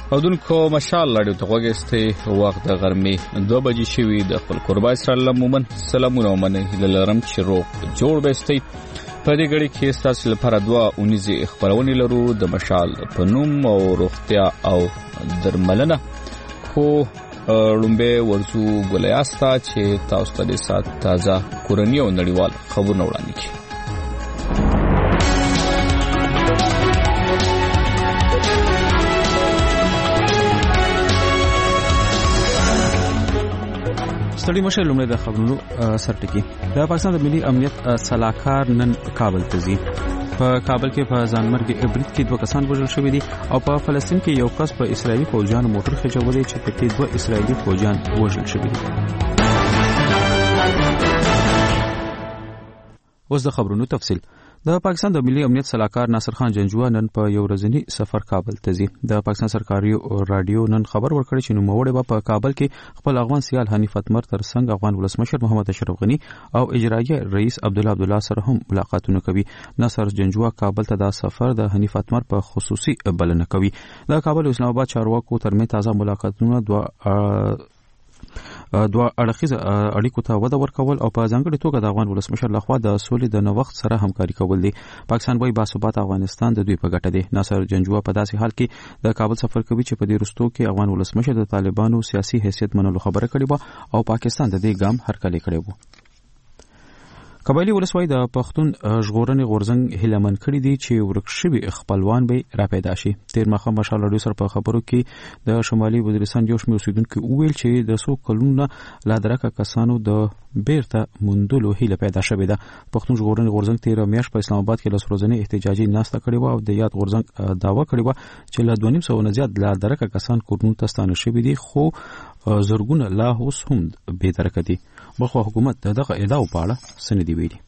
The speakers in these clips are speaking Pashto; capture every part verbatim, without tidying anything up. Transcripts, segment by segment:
اودونکو مشال لړیو ته وګستې وخت د غرمې دوه بجې شوي د خپل قربای سره لمومن سلامونه ومنه لرم چې روغ جوړ بستي په دې غړي کې ستاسو لپاره دوه اونیزه خبرونه لرو د مشال په نوم او روغتیا او درملنه خو لومبه ورسو ګلیاستا چې تاسو ته د سات تازه کورنۍ او نړیوال خبرونه وړاندې کړي. ستړي مشه لومړی د خبرونو سرټکی. د پاکستان د ملي امنیت سلاکار نن کابل ته ځي. په کابل کې په ځانمرګي ابرید کې دوه کسان وژل شوي دي او په فلسطین کې یو کس په اسرایلی فوجیانو موټر خچولې چې په کې دوه اسرایلی فوجیان وژل شوي دي. اوس د خبرونو تفصیل. د پاکستان د ملي امنیت سلاکار ناصر خان جنجوا نن په یو ورځنی سفر کابل ته ځي. د پاکستان سرکاري رادیو نن خبر ورکړی چې نوموړی په کابل کې خپل افغان سیال حنیف اتمر تر څنګ افغان ولسمشر محمد اشرف غنی او اجرایي رئیس عبد الله عبد الله سره هم ملاقاتونه کوي. ناصر جنجوا کابل ته د سفر د حنیف اتمر په خصوصي بلنه کوي. د کابل او اسلام آباد چارواکو ترمنځ تازه ملاقاتونه دوه دوه اړخیزه اړیکو ته وده ورکول او په ځانګړي توګه د افغان ولسمشر لخوا د سولې د نوښت سره همکاري کول دي. پاکستان وایي باثبات افغانستان د دوی په ګټه دی. ناصر جنجوا په داسې حال کې د کابل سفر کوي چې په دې رستو کې افغان ولسمشر د طالبانو سیاسي حیثیت منلو خبره کړې و او پاکستان د دې ګام هرکلی کړی و. قبایلی ولسوالۍ د پښتون ژغورنې غورځنګ هیلمن کړی دي چې ورکشوي خپلوان به را پیدا شي. تیر مخه مشال لړیو سره په خبرو کې د شمالي وزیرستان یو شمېر اوسیدونکو وویل چې د څو کلونو لا درکه کسانو د بیرته موندلو هیله پیدا شوې ده. پښتون ژغورنې غورځنګ تیر میاشت په اسلام آباد کې لس ورځنۍ احتجاجي ناسته کړې و او د یاد غورځنګ دعوا کړې و چې له دوه نیم سوه نه زیات لا درکه کسان کورونو ته ستانه شوي دي خو زرګونه لا اوس هم بې درکه دي. بلخو حکومت دغه ادعاو په اړه څه نه دي ویلي.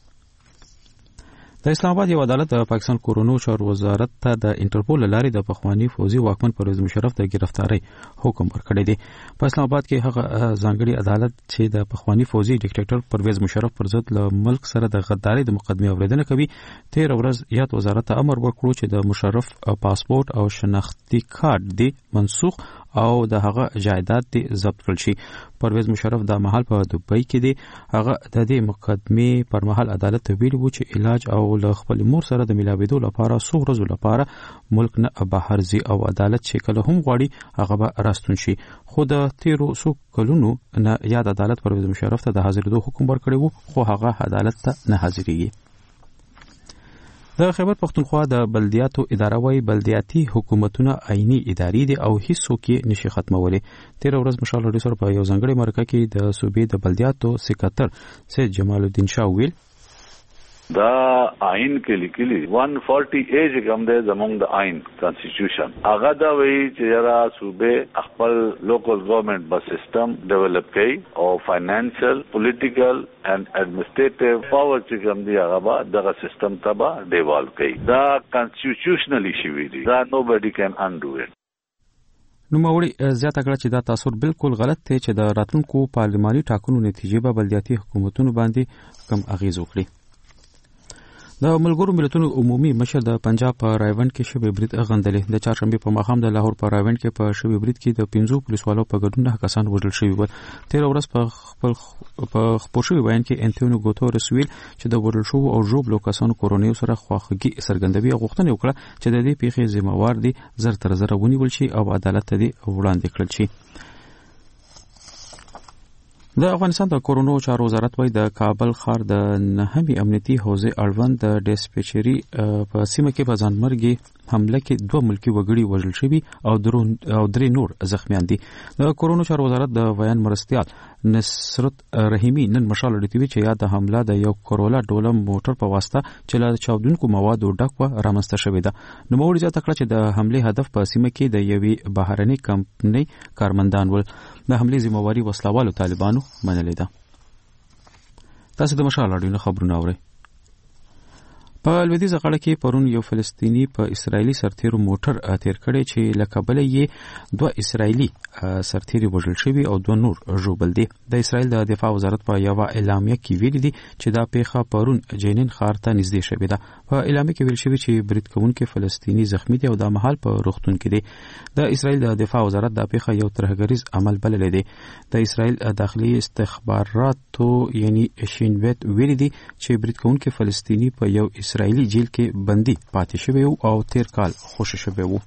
د اسلام آباد یو عدالت د پاکستان کورونو چارو وزارت ته د انټرپول لارې د پخوانی فوزي واکمن پرویز مشرف د گرفتاری حکم ورکړی دی. په اسلام آباد کې هغه ځانګړي عدالت چې د پخوانی فوزي ډیکټیټر پرویز مشرف پر ضد له ملک سره د غداري د مقدمه اوریدنه کوي تیر ورځ یاد وزارت ته امر وکړو چې د مشرف پاسپورت او شناختی کارت دی منسوخ او د هغه جایداد دی ضبط کړل شي. پرویز مشرف د محل په دوبۍ کې دی. هغه د دې مقدمه پر محل عدالت ته ویلي و چې علاج او له خپل مور سره د ملاویدو لپاره څو ورځې لپاره ملک نه بهر ځي او عدالت چې کله هم غواړي هغه به راستون شي. خو د تیرو څو کلونو نه یاد عدالت پرویز مشرف ته د حاضرېدو حکم ورکړی و خو هغه عدالت ته نه حاضرېږي. د خیبر پختونخوا د بلدیاتو اداره وايي بلدیاتي حکومتونه عیني ادارې دي او هیڅوک یې نشي ختمولی. تیر ورځ مشال لړیو سره په یو ځانګړي مرکه کې د صوبې د بلدیاتو سکرټر سید جمال الدین شاه ویل دا آئین کې لیکلي one forty A چې کوم دی زموږ د آئین کانسټیټیوشن هغه دا وایي چې یاره صوبې خپل لوکل ګورنمنت بس سیستم ډیولپ کړي او فاینانشل پولیټیکل and administrative power چې کوم دی هغه به دغه سیستم ته به ډیوالو کړي. دا کانسټیټیوشنلی شوی دی. دا nobody can undo it. نو موري زیاته کړه چې دا تاثیر بالکل غلط دی چې د راتلونکو پارلماني ټاکنو نتیجې به بلدیاتي حکومتونو باندې کم اغیز وکړي. د ملګرو ملتونو عمومي مشر د پنجاب په رایوند کې شوی برید غندلې. د چهارشنبه په ماښام د لاهور په رایوند کې په شوی برید کې د پنځو پولیسوالو په ګډون نه کسان وژل شوي ول. تیر ورځ په خپل په خپل شوی بیان کې انټونیو ګوتورس ویل چې د وژل شو او ژوبلو کسانو کورونیو سره خواخوږي څرګندوي او غوښتنه وکړه چې د دې پیښې ذمہوار دي زر تر زر ونیول شي او عدالت ته دي وړاندې کړل شي. د افغانستان د کورونو چارو وزارت وايي د کابل ښار د نهمې امنیتي حوزې اړوند د ډیسپیچري په سیمه کې په ځانمرګي حمله کې دوه ملکی وګړي وژل شوي او او درې نور زخمیان دي. د کورونو چارو وزارت د بیان مرستیال نصرت رحیمی نن مشال لري چې یاد د حمله د یو کورولا ډولم موټر په واسطه چې له چاودونکو موادو ډک و رامنځته شوې ده. نو موږ زیاته کړه چې د حمله هدف په سیمه کې د یوې بهرنۍ کمپنۍ کارمندان ول. د حمله ذمہواری وسلوالو طالبانو منلې ده. تاسو د مشال لري خبرونه اورئ. په لویدیځه غاړه کې پرون یو فلسطینی په اسرایلی سرتیرو موټر تیر کړی چې له کبله یې دوه اسرایلی سرتیري وژل شوي او دوه نور ژوبل دي. د اسرایل د دفاع وزارت په یو اعلامیه کې ویلي دي چې دا پیښه پرون جنین ښار ته نږدې شوې ده. په اعلامیه کې ویل شوی چې برید کوونکي فلسطینی زخمی دي او د مهال په روغتون کې دي. د اسرایل د دفاع وزارت دا پیښه یو ترهګریز عمل بللی دی. د اسرایل داخلي استخباراتو یعنی شین بیت ویلي دي چې برید کوونکي فلسطینی په یو اسرایلی جیل کې بندي پاتې شوی او تیر کال خوشی شوی وو.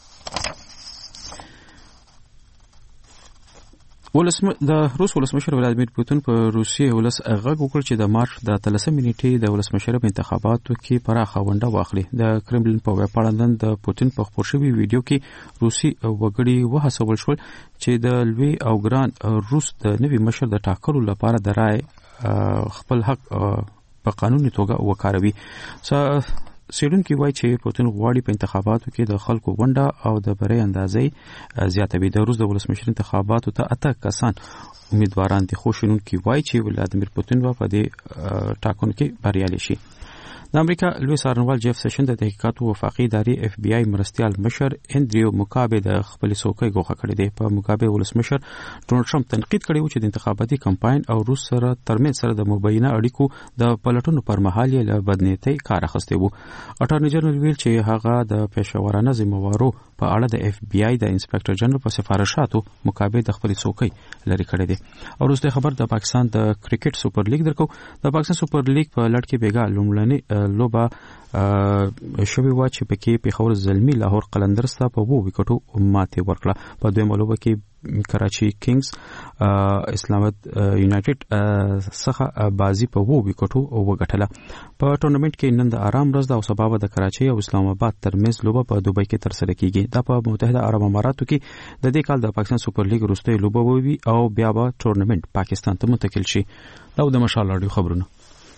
ولسم د روس ولسمشر ولادیمیر پوتین په روسیې ولس غږ وکړ چې د مارچ د اتلسمې نیټې د ولسمشر په انتخاباتو کې پراخه ونډه واخلي. د کرملین په ویبپاڼه د پوتین په خپور شوي ویډیو کې روسي وګړي وهڅول شول چې د لوی او ګران روس د نوي مشر د ټاکلو لپاره د رای خپل حق په قانوني توګه وکاروي. سیډونکي وایي چې پوتین غواړي په انتخاباتو کې د خلکو ونډه او د بری اندازې زیاتوي. د روس د ولسمشر انتخاباتو ته اته کسان امیدواران دي، خو شنونکي وایي چې ولادیمیر پوتین به په دې ټاکنو کې بریالی شي. د امریکا لوی څارنوال جیف سیشن د تحقیقاتو وفاقي ادارې اف بی آی مرستیال مشر انډریو مکابه د خپل څوکۍ ګوښه کړې ده. په مکابه ولسمشر ډونالد ټرمپ تنقید کړی و چې د انتخاباتي کمپاین او روس سره ترمنځ سره د مبینه اړیکو د پلټونو پر مهال یې له بدنیتۍ کار اخیستی و. اټارنی جنرال ویل چې هغه د پېښورانه ذمہوارو په اړه د اف بی آی د انسپکټر جنرال په سفارشاتو مکابه د خپل څوکۍ لري کړې ده. او روسي خبر د پاکستان د کرکټ سپر لیګ درکو. د پاکستان سپر لیګ په لړ کې بیګا لومړنی لوبه شوی و چې پکې پیښور زلمی لاهور قلندرز ته په وو وکټو ماتې ورکړه. په دویمه لوبه کې کراچي کینګز اسلام آباد یونایټډ څخه بازی په وو وکټو وګټله. په ټورنمنت کې نن د آرام ورځ د او سبا د کراچي او اسلام آباد ترمنځ لوبه په دوبۍ کې ترسره کیږي. دا په متحده عرب اماراتو کې د دې کال د پاکستان سپر لیګ وروستۍ لوبه وي او بیا به ټورنمنت پاکستان ته منتقل شي. دا د مشال رادیو خبرونه.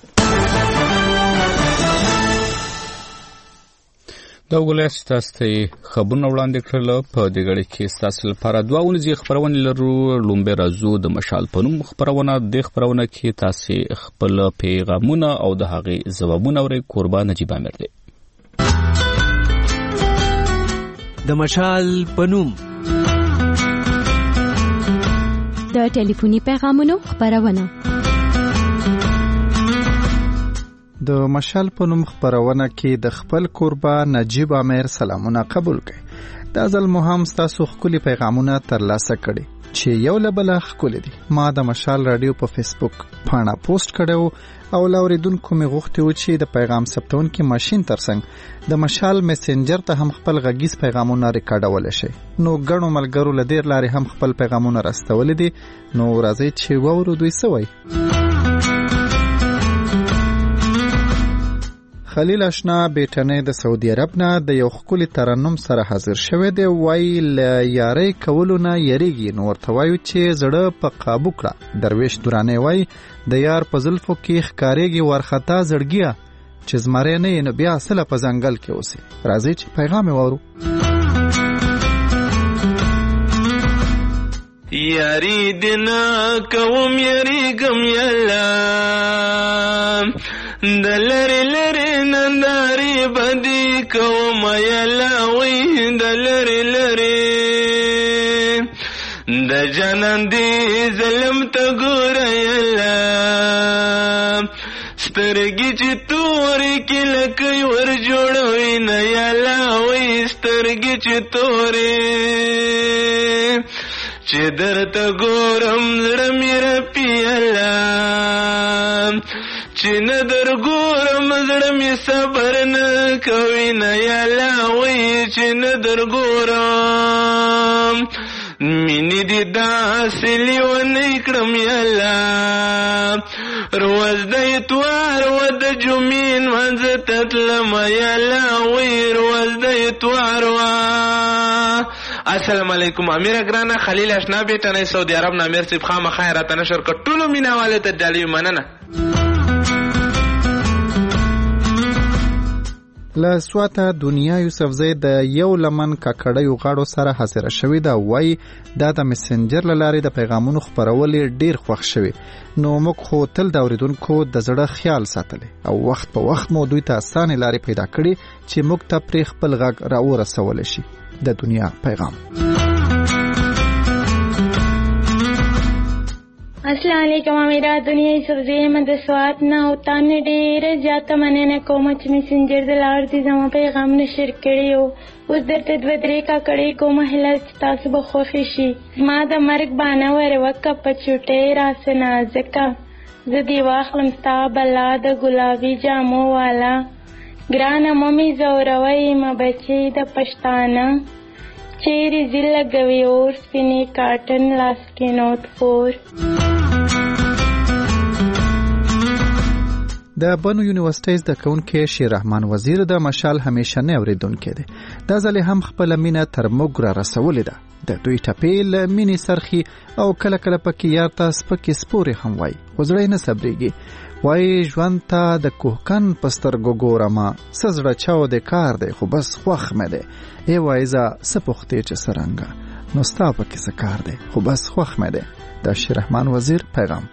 دا وګورئ تاسو ته خبرونه وړاندې کړل. په دې غړي کې تاسو لپاره دوه ونځي خبرونه لرو. لومبه رازو د مشال پنوم خبرونه د خبرونه کې تاسو خپل پیغامونه او د هغې ځوابونه اورئ. قربان نجیب امیر دی. د مشال پنوم د ټلیفوني پیغامونو خبرونه. د مشال په نوم خبرونه کې د خپل کوربا نجیب امیر سلامونه قبول کړئ. دا ځل مو هم تاسو خپل پیغامونه ترلاسه کړي چې یو لبل خپل دي. ما د مشال رادیو په فیسبوک پاڼه پوسټ کړو او لاوریدونکو می غوښتي و چې د پیغام ثبتون کې ماشين ترڅنګ د مشال میسنجر ته هم خپل غږیز پیغامونه ریکارډول شي. نو ګڼو ملګرو لدیر لاري هم خپل پیغامونه راستول دي. نو راځي چې وورو دوی سوي. خلیل اشنا بیٹنه د سعودي عرب نه د یو خولي ترنم سره حاضر شوه دی. وای ل یاري کولو نه یریږي. نو ورته وایو چې زړه په قابو کړه. درویش دورانه وای د یار په زلفو کې ښکارېږي ورختا زړګیا چې زماره نه نه بیا اصله په ځنګل کې اوسي. راځي چې پیغام وورو. یاری دنا کوم یری گم یلا دلری لری ننداری بدی کوم یلا وی دلری لری د جنان دی ظلم ته ګور یلا سترګې چې تورې کې لکه ور جوړوي نه یلا وی سترګې چې تورې چې درته ګورم زړه مې رپي یلا چې نه در ګورم زړه مې صبر نه کوي نه یلا وایي چې نه در ګورم مینې دې داسې لیونی کړم یلا روز د اتوار و د جمعې لمانځه ته تلم یلا وایي روز د اتوار و. السلام علیکم امیر اگرانا خلیل اشنا بیٹنه سعودی عرب نه امیر صاحب خامہ خیرات نشر کټولو مینا والے ته ډالې مننه. له سواته دنیا یوسفزی د یو لمن ککړیو غاړو سره حاضر شوې ده. وایي دا د میسنجر له لارې د پیغامونو خپرول ډیر خوښ شوي. نو موږ خو تل د اوریدونکو د زړه خیال ساتلی او وخت په وخت مو دوی ته اسانه لارې پیدا کړي چې موږ ته پرې خپل غږ راورسولی شي. د دنیا پیغام. السلام علیکم. میرا دنیا یوسفزی من د سوات نه او تانه ډیره زیاته مننه کوم چې میسنجر د لارې د زمو پیغام نشر کړی او اوس درته دوه درې کا کړی کوم هله تاسو به خوښ شي. ما د مرګ باندې ور وکه په چټې راسنه ځکه زه دی واخلم ستا بلا د ګلابي جامو والا ګرانه ممی زوروي ما بچي د پښتانه چیرې زله غوي اور سپینی کاټن لاس کې نوٹ فور. د بنو یونیورسيټیز د کونکي شیر رحمان وزیر د مشال همیشه نه اوریدونکو دی. دا ځلې هم خپل مینه تر موږ را رسولې ده. د دوی ټپیل مینی سرخي او کله کله پکې یارته سپکې سپوري هم وای. وزړی نه صبرېږي. وای ژوند ته د کوهکن پسترګو ګورما سزړه چاو د کار دی خو بس خوخ مې دی. ای وایزا سپختې چې سرنګا نو ستا پکې څه کار دی خو بس خوخ مې دی. د شیر رحمان وزیر پیغام.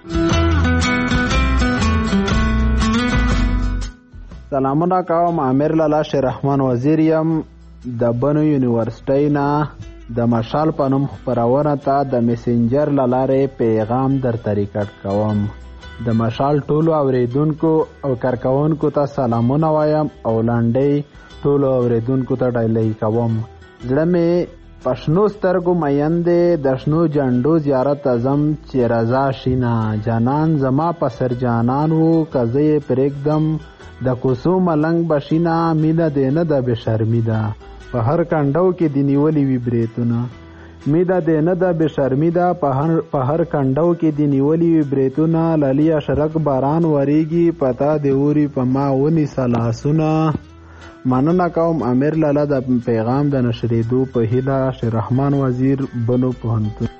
سلامونه کوم. امیر لالا شیر رحمان وزیر یم د بنو یونیورسيټی نه د مشال په نوم خپرونه ته د میسنجر له لارې پیغام درته ریکارډ کوم. د مشال ټولو اوریدونکو او کارکوونکو ته سلامونه وایم او لنډۍ ټولو اوریدونکو ته ډالۍ کوم. زړه مې په شنو سترګو مین دی د شنو جنډو زیارت ازم چې رضا شینا جانان زما په سر جانان وو که زه یې پرېږدم د کوڅو ملنګ بشینا مینه دې نه ده بې شرمي ده په هر کنډو کې دې نیولي وي بریتونه مینه دې نه ده بې شرمي ده په هر کنډو کې دې نیولي وي بریتونه للی اشرک باران وریږي پتا دې اوري په ما ونیسه لاسونه. مننه کوم. امیر لالا د پیغام د نشریدو په هیله. شیر رحمان وزیر بنو پوهنتون.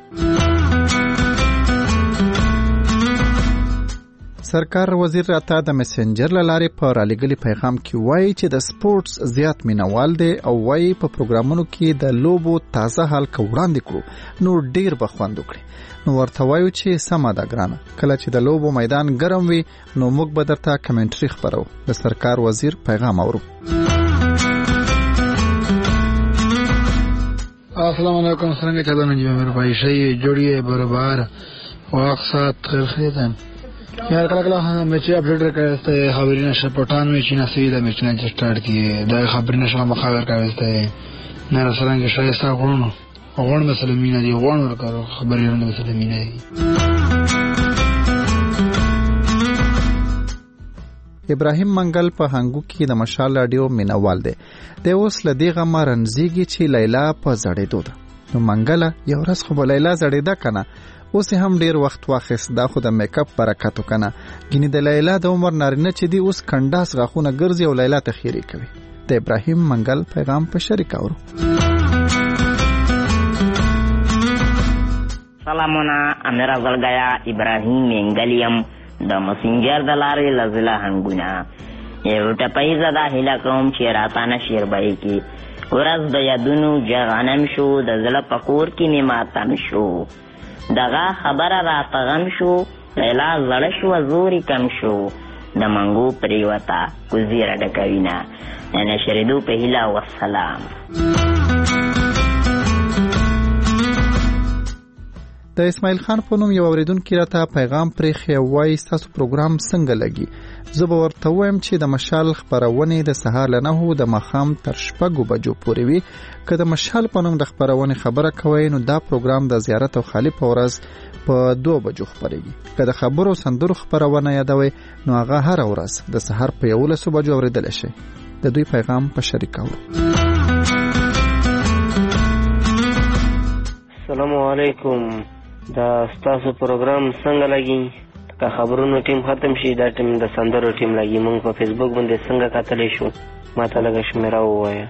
سرکار وزیر راته د میسنجر لارې په رالېګلي پیغام کې وایي چې د سپورتس زیات مینوال دی او وایي په پروګرامونو کې د لوبو تازه حال کو وړاندې کړو نو ډیر بخوند وکړي. نو ورته وایو چې سمه ده ګرانه کله چې د لوبو میدان ګرم وي نو موږ به درته کمنټري خبرو. د سرکار وزیر پیغام اورو. السلام علیکم. څنګه چلونه جی مې پای شي جوړیه برابر واخ سات خیر خیدن یار کله کله هم چې اپډیټ کړسته خبرې نشه پټان مې چې نسوي د مچ نه سٹارټ کیه دا خبرې نشه مخاور کړسته نه سره کې شای ستا غوڼو غوڼ مسلمانین دي غوڼ ورکړو خبرې نه مسلمانین دي. ابراهیم منګل په هنګو کې د مشال رادیو مینوال دی. د اوس لدی غما رنزيږي چې لیلا په زړېدو ده. نو منګل یو ورځ خو لیلا زړېده کنه اوس هم ډیر وخت واخیست دا خو د میک اپ برکاتو کنه. ګینه د لیلا د عمر نارینه چې دی اوس کنداس غاخونه ګرځي او لیلا ته خیری کوي. د ابراهیم منګل پیغام په شریک اورو. سلامونه. امیر افضل غیا ابراهیم منګلیم د مسنجر د لارې لزله هنګونه یو ټپایزه دا هیله کوم چې راتانه شیر بای کی ورځ د یادونو جغانم شو د زله پکور کې نیماتم شو دغه خبره راته غم شو لیلا زړه شو زوري کم شو د منګو پریوتا کوزیره ډکوینا نشریدو په هیله والسلام. د اسماعیل خان په نوم یو اوریدونکو راته پیغام پرې وایي تاسو پروګرام څنګه لګي. زه به ورته وایم چې د مشال خبرونه د سهار له نهو د مخام تر شپږو بجو پورې وي. که د مشال په نوم د خبرونه خبره کوي نو دا پروګرام د زیارت او خالی په ورځ په دوه بجو خبرېږي. که د خبرو سندرو خبرونه یادوي نو هغه هر ورځ د سهار په یولسو بجو اوریدل شي. د دوی پیغام په شریک اورو. السلام علیکم. دا ستاسو پروګرام څنګه لګي؟ که خبرونو ټیم ختم شي دا ټیم د سندرو ټیم لګي. موږ په فیسبوک باندې څنګه کتلی شو ما ته لږه شمیره ووایه.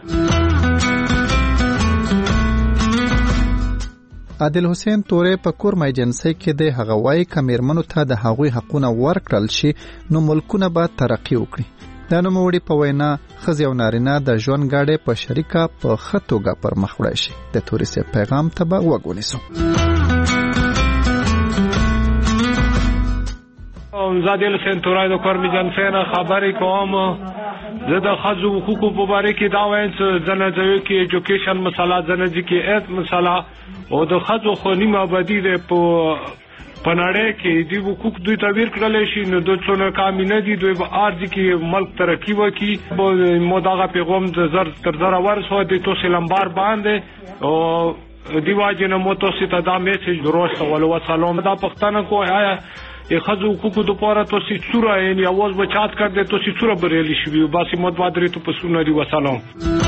عادل حسین تورې په کورم ایجنسی کې د هغه وای کمیرمنو ته د هغوی حقونه ورکړل شي نو ملکونه به ترقی وکړي. د نوموړي په وینا ښځې او نارینه د ژوند ګاډۍ په شریکه په ښه توګه پر مخ وړی شي. د تورې صاحب پیغام ته به غوږ ونیسو. زادیل حسین تورای د کورمی جنسینا خبرې کوم. زه د ښځو حقوقو په باره کې دا وایم چې ځنه ځایو کې ایجوکیشن مسله، ځنه ځای کې ایت مسله او د ښځو خو نیمه آبادي دی په په نړۍ کې دوی حقوق دوی ته ورکړلی شي، نو دوی څونه کامې نه دي، دوی به ارزي کې ملک ترقي وکړي. مو دغه پیغام د زر تر زره ورسوه د توسې لمبار باندې او دی واجب نه مو تاسو ته دا میسج ورسولو. وسلام. دا پښتنه کو آیا ای خزو حقوقو د پاره تو سی څوره یعنی आवाज بچات کړ دې تو سی څوره بریلی شي باسي مدوادري تو پسونه دی. وسلام.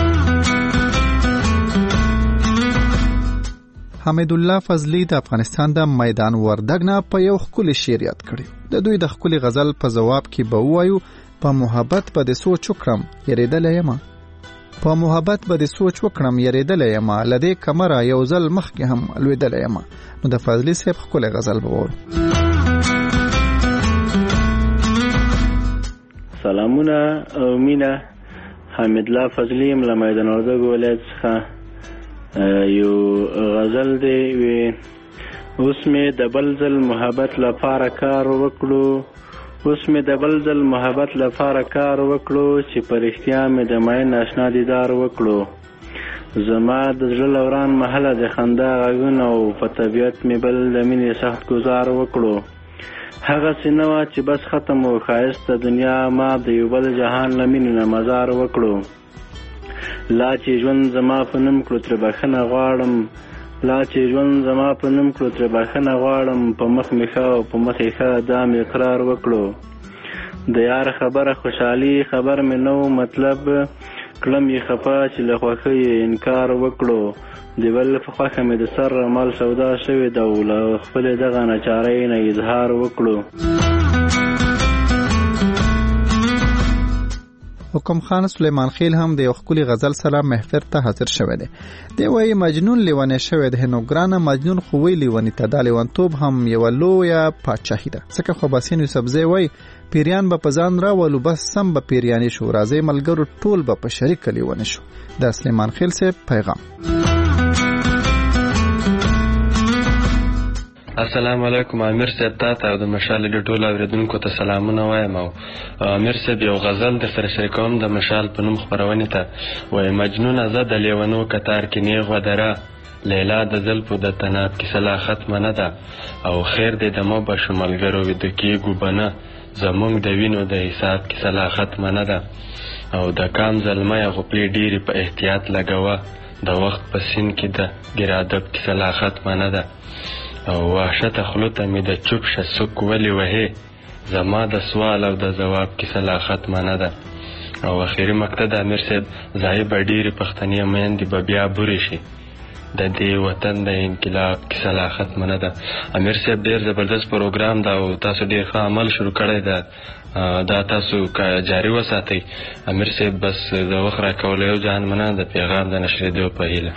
حمید الله فضلی د افغانستان د میدان وردګ نه په یو خولي شعر یاد کړی. د دوی د خولي غزل په جواب کې به وایو په محبت به د سوچ وکړم یریدل یم، په محبت به د سوچ وکړم یریدل یم، لدې کمره یو ځل مخ کې هم لویدل یم. نو د فضلی صاحب خولي غزل به وورو. سلامونه او مینه. حمید الله فضلی یم له میدان وردګ ولایت څخه. یو غزل دی وی اوس مې د بل ځل محبت لپاره کار وکړو، اوس مې د بل ځل محبت لپاره کار وکړو چې په رښتیا مې د مین آشنا دیدار وکړو. زما د زړه لوران محله د خندا غږونه او په طبیعت مې بل د مینې سخت گزار وکړو. هغه سینه چې بس ختم و ښایسته دنیا، ما د یو بل جهان له مینې نه مزار وکړو. لا چې ژوند زما په نوم کړو ترې بخښنه غواړم، لا چې ژوند زما په نوم کړو ترې بخښنه غواړم. په مخ مې ښه او په مخ یې ښه دا مې اقرار وکړو. د یار خبره خوشحالي خبر مې نه و مطلب، کړم یې خفه چې له خوښۍ یې انکار وکړو. د بل په خوښه مې د سر مال سودا شوې ده او له خپلې دغه ناچارۍ نه اظهار وکړو. حکم خان سلیمان خیل هم د یو خولي غزل سره محفل ته حاضر شوی دی. دی وایي مجنون لیونی شوی دی، نو ګرانه مجنون خو وی لیونی ته دا لیونتوب هم یوه لویه پاچاهي ده. ځکه خو باسین یوسفزی وایي پیریان به په ځان راولو بس سم به پیریاني شو، راځئ ملګرو ټول به په شریکه لیونی شو. د سلیمان خیل صاحب پیغام. السلام علیکم. امیر صاحب تاته او د مشال د ټولو اوریدونکو ته سلامونه وایم. او امیر صاحب یو غزل در سره شریکوم د مشال په نوم خپرونې ته. وایي مجنونه زه د لیونو کتار کې نیغ ودره، لیلا د زلفو د تناب کیسه لا ختمه نه ده، او خیر دې د مو به شو ملګرو ویده کېږو به نه، زموږ د وینو د حساب کیسه لا ختمه نه ده. او د کام زلمیه غوپلې ډېرې په احتیاط لګوه، د وخت په سین کې د ګرادب کیسه لا ختمه نه ده. او وحشته خلوته مې د چوپ شه سک ولې وهې، زما د سوال او د ځواب کیسه لا ختمه نه ده. او اخري مقطع د امیر صاحب ځای به ډېرې پښتنې میندې به بیا بورې شي، د دې وطن د انقلاب کیسه لا ختمه نه ده. امیر صاحب ډېر زبردست پروګرام ده او تاسو ډېر ښه عمل شروع کړی ده، دا تاسو جاري وساتئ. امیر صاحب بس د وخت راکولو یو جهان مننه د پیغام د نشرېدو په هیله.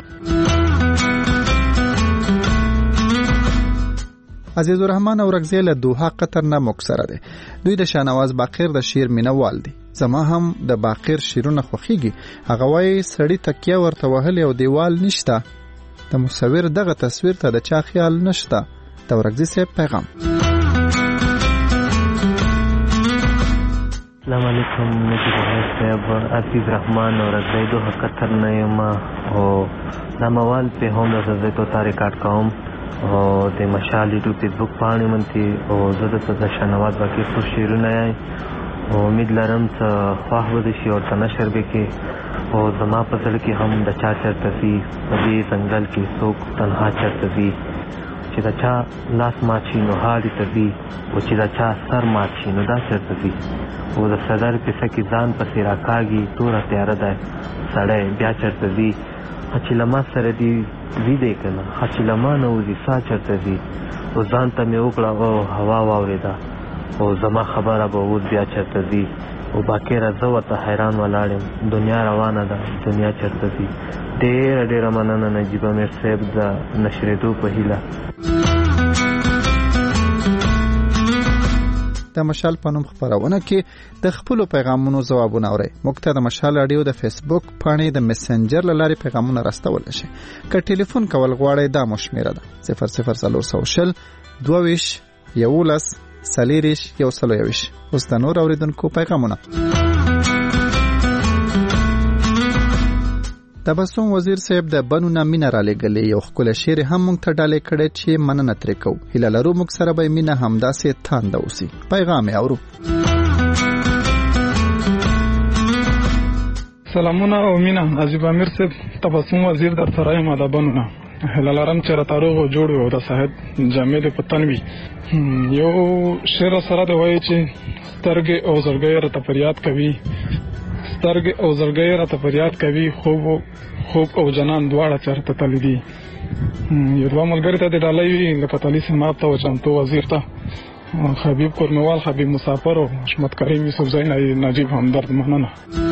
عزیز الرحمن اورکزی له دوحه قطر نه مکسره دی. دوی د شاهنواز باقر د شعر مینوال دي. زما هم د باقر شعرونه خوښیږي. هغه وایي سړی تکیه ورته وهلې او دیوال نشته، د مصور دغه تصویر ته د چا خیال نشته. د اورکزی صاحب پیغام. السلام علیکم. نجیب الله صاحب، عزیز رحمان اورکزی دوحه قطر نه یم او دا موال په هم د زه تو ریکارډ کوم او د مشال یوټیوب فیسبوک باندې منتي او زه د شاهنواز باقر څو شعرونه یې او امید لرم چې خوښ به شي او ته نشر به کې او زما په زړه کې هم د چا چرته وي په دې ځنګل کې څوک تنها چرته وي چې د چا لاس مات شي نو هاړې ته وي او چې د چا سر مات شي نو دا چرته وي او د صدر کیسه کې ځان پسې راکاږي توره تیاره ده سړی بیا چرته وي چې له ما سره دې وي دی که نه چې له ما نه وځي سا چرته وي او ځان ته مې وکړه او هوا واورېده او زما خبره به اوس بیا چرته ځي او باقیره زه ورته حیران ولاړ یم دنیا روانه ده دنیا چرته ځي. ډېره ډېره مننه نجیب امیر صاحب د نشرېدو په هیله. د مشال په نوم خبرونه کې د خپل پیغامونو ځوابونه اوري. موږ ته د مشال رادیو د فیسبوک پاڼې د میسنجر لارې پیغامونه راستول شي. که ټلیفون کول غواړئ دا مشمیره ده صفر صفر څلور سوه شل دوه ویشت یولس څلېرویشت یو سل او یوویشت. اوس د نور اوریدونکو پیغامونه. د بسوم وزیر صاحب د بنونه مینه را لګلې یو خپل شعر هم مونږ ته ډالې کړي چې مننه ترې کوو. هیله لرو موږ سره به مینه همداسې تانده اوسي. پیغام یې اورو. سلامونه او مینه. عجیب امیر صاحب تبسم وزیر در سره یم د بنونه. هیله لرم چې راته روغ او جوړ او د صحت جامې دې په تن وي. یو شعر سره دی وایي چې سترګې او زړګی راته فریاد کوي، سترګې او زړګی راته فریاد کوي، خوب خوب او جنان دواړه چېرته تللي دي. یو دوه ملګري ته دې ډالۍ وي لکه تلي سماعت ته او چمتو وزیر ته حبیب قرموال، حبیب مسافر او حشمت کریم یوسفزی نجیب همدرد. مننه.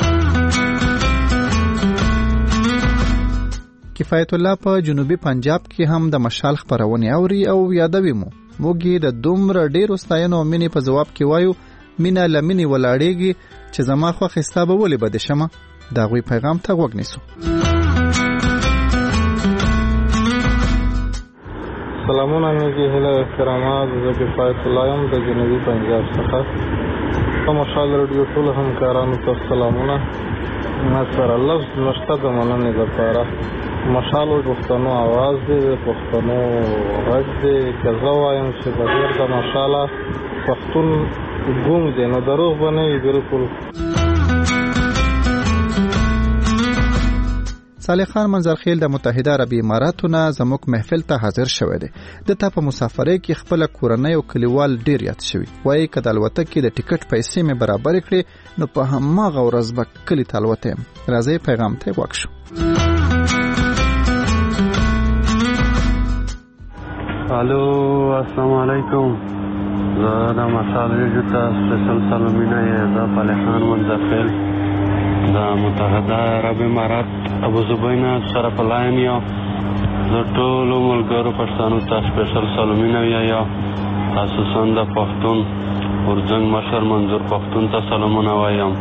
کفایت الله په جنوبي پنجاب کې هم د مشال خبرونه اوري او یادوي مو. موږ د دومره ډېر ستاینو او مینې په جواب کې وایو مینا لمنی ولاړېږي چې زما خو خسته به ولې بد شمه. دا غوي پیغام ته وګ نیسو. سلامونه میږي هله احترامات د کفایت الله یم د جنوبي پنجاب څخه. په مشال رادیو ټول همکارانو ته سلامونه. نصر الله نشته د مننې لپاره. مشال د پښتنو आवाज دی، د پښتنو غږ دی. که زه وایم چې بغیر د مشاله پښتون ګونګ دی نو دروغ به نه وي. بالکل. صالح خان منظرخیل د متحده عربي اماراتو نه زموږ محفل ته حاضر شوی دی. د تا په مسافرۍ کې خپل کورنۍ او کلیوال ډیر یاد شوی. وایي که د الوتکې د ټیکټ پیسې مې برابر کړې نو په هماغه ورځ به کلي ته الوتم. راځئ پیغام ته وګ شو. الو السلام علیکم. زه د مشال رادیو ته سپیشل سلامونه یم. زه صالح خان منظرخیل د متحده عرب امارات ابوظبي نه سره په لاین یم. زه ټولو ملګرو پښتنو ته سپیشل سلامونه یم، خصوصا د پښتون اورجنګ مشر منظور پښتون ته سلامونه وایم.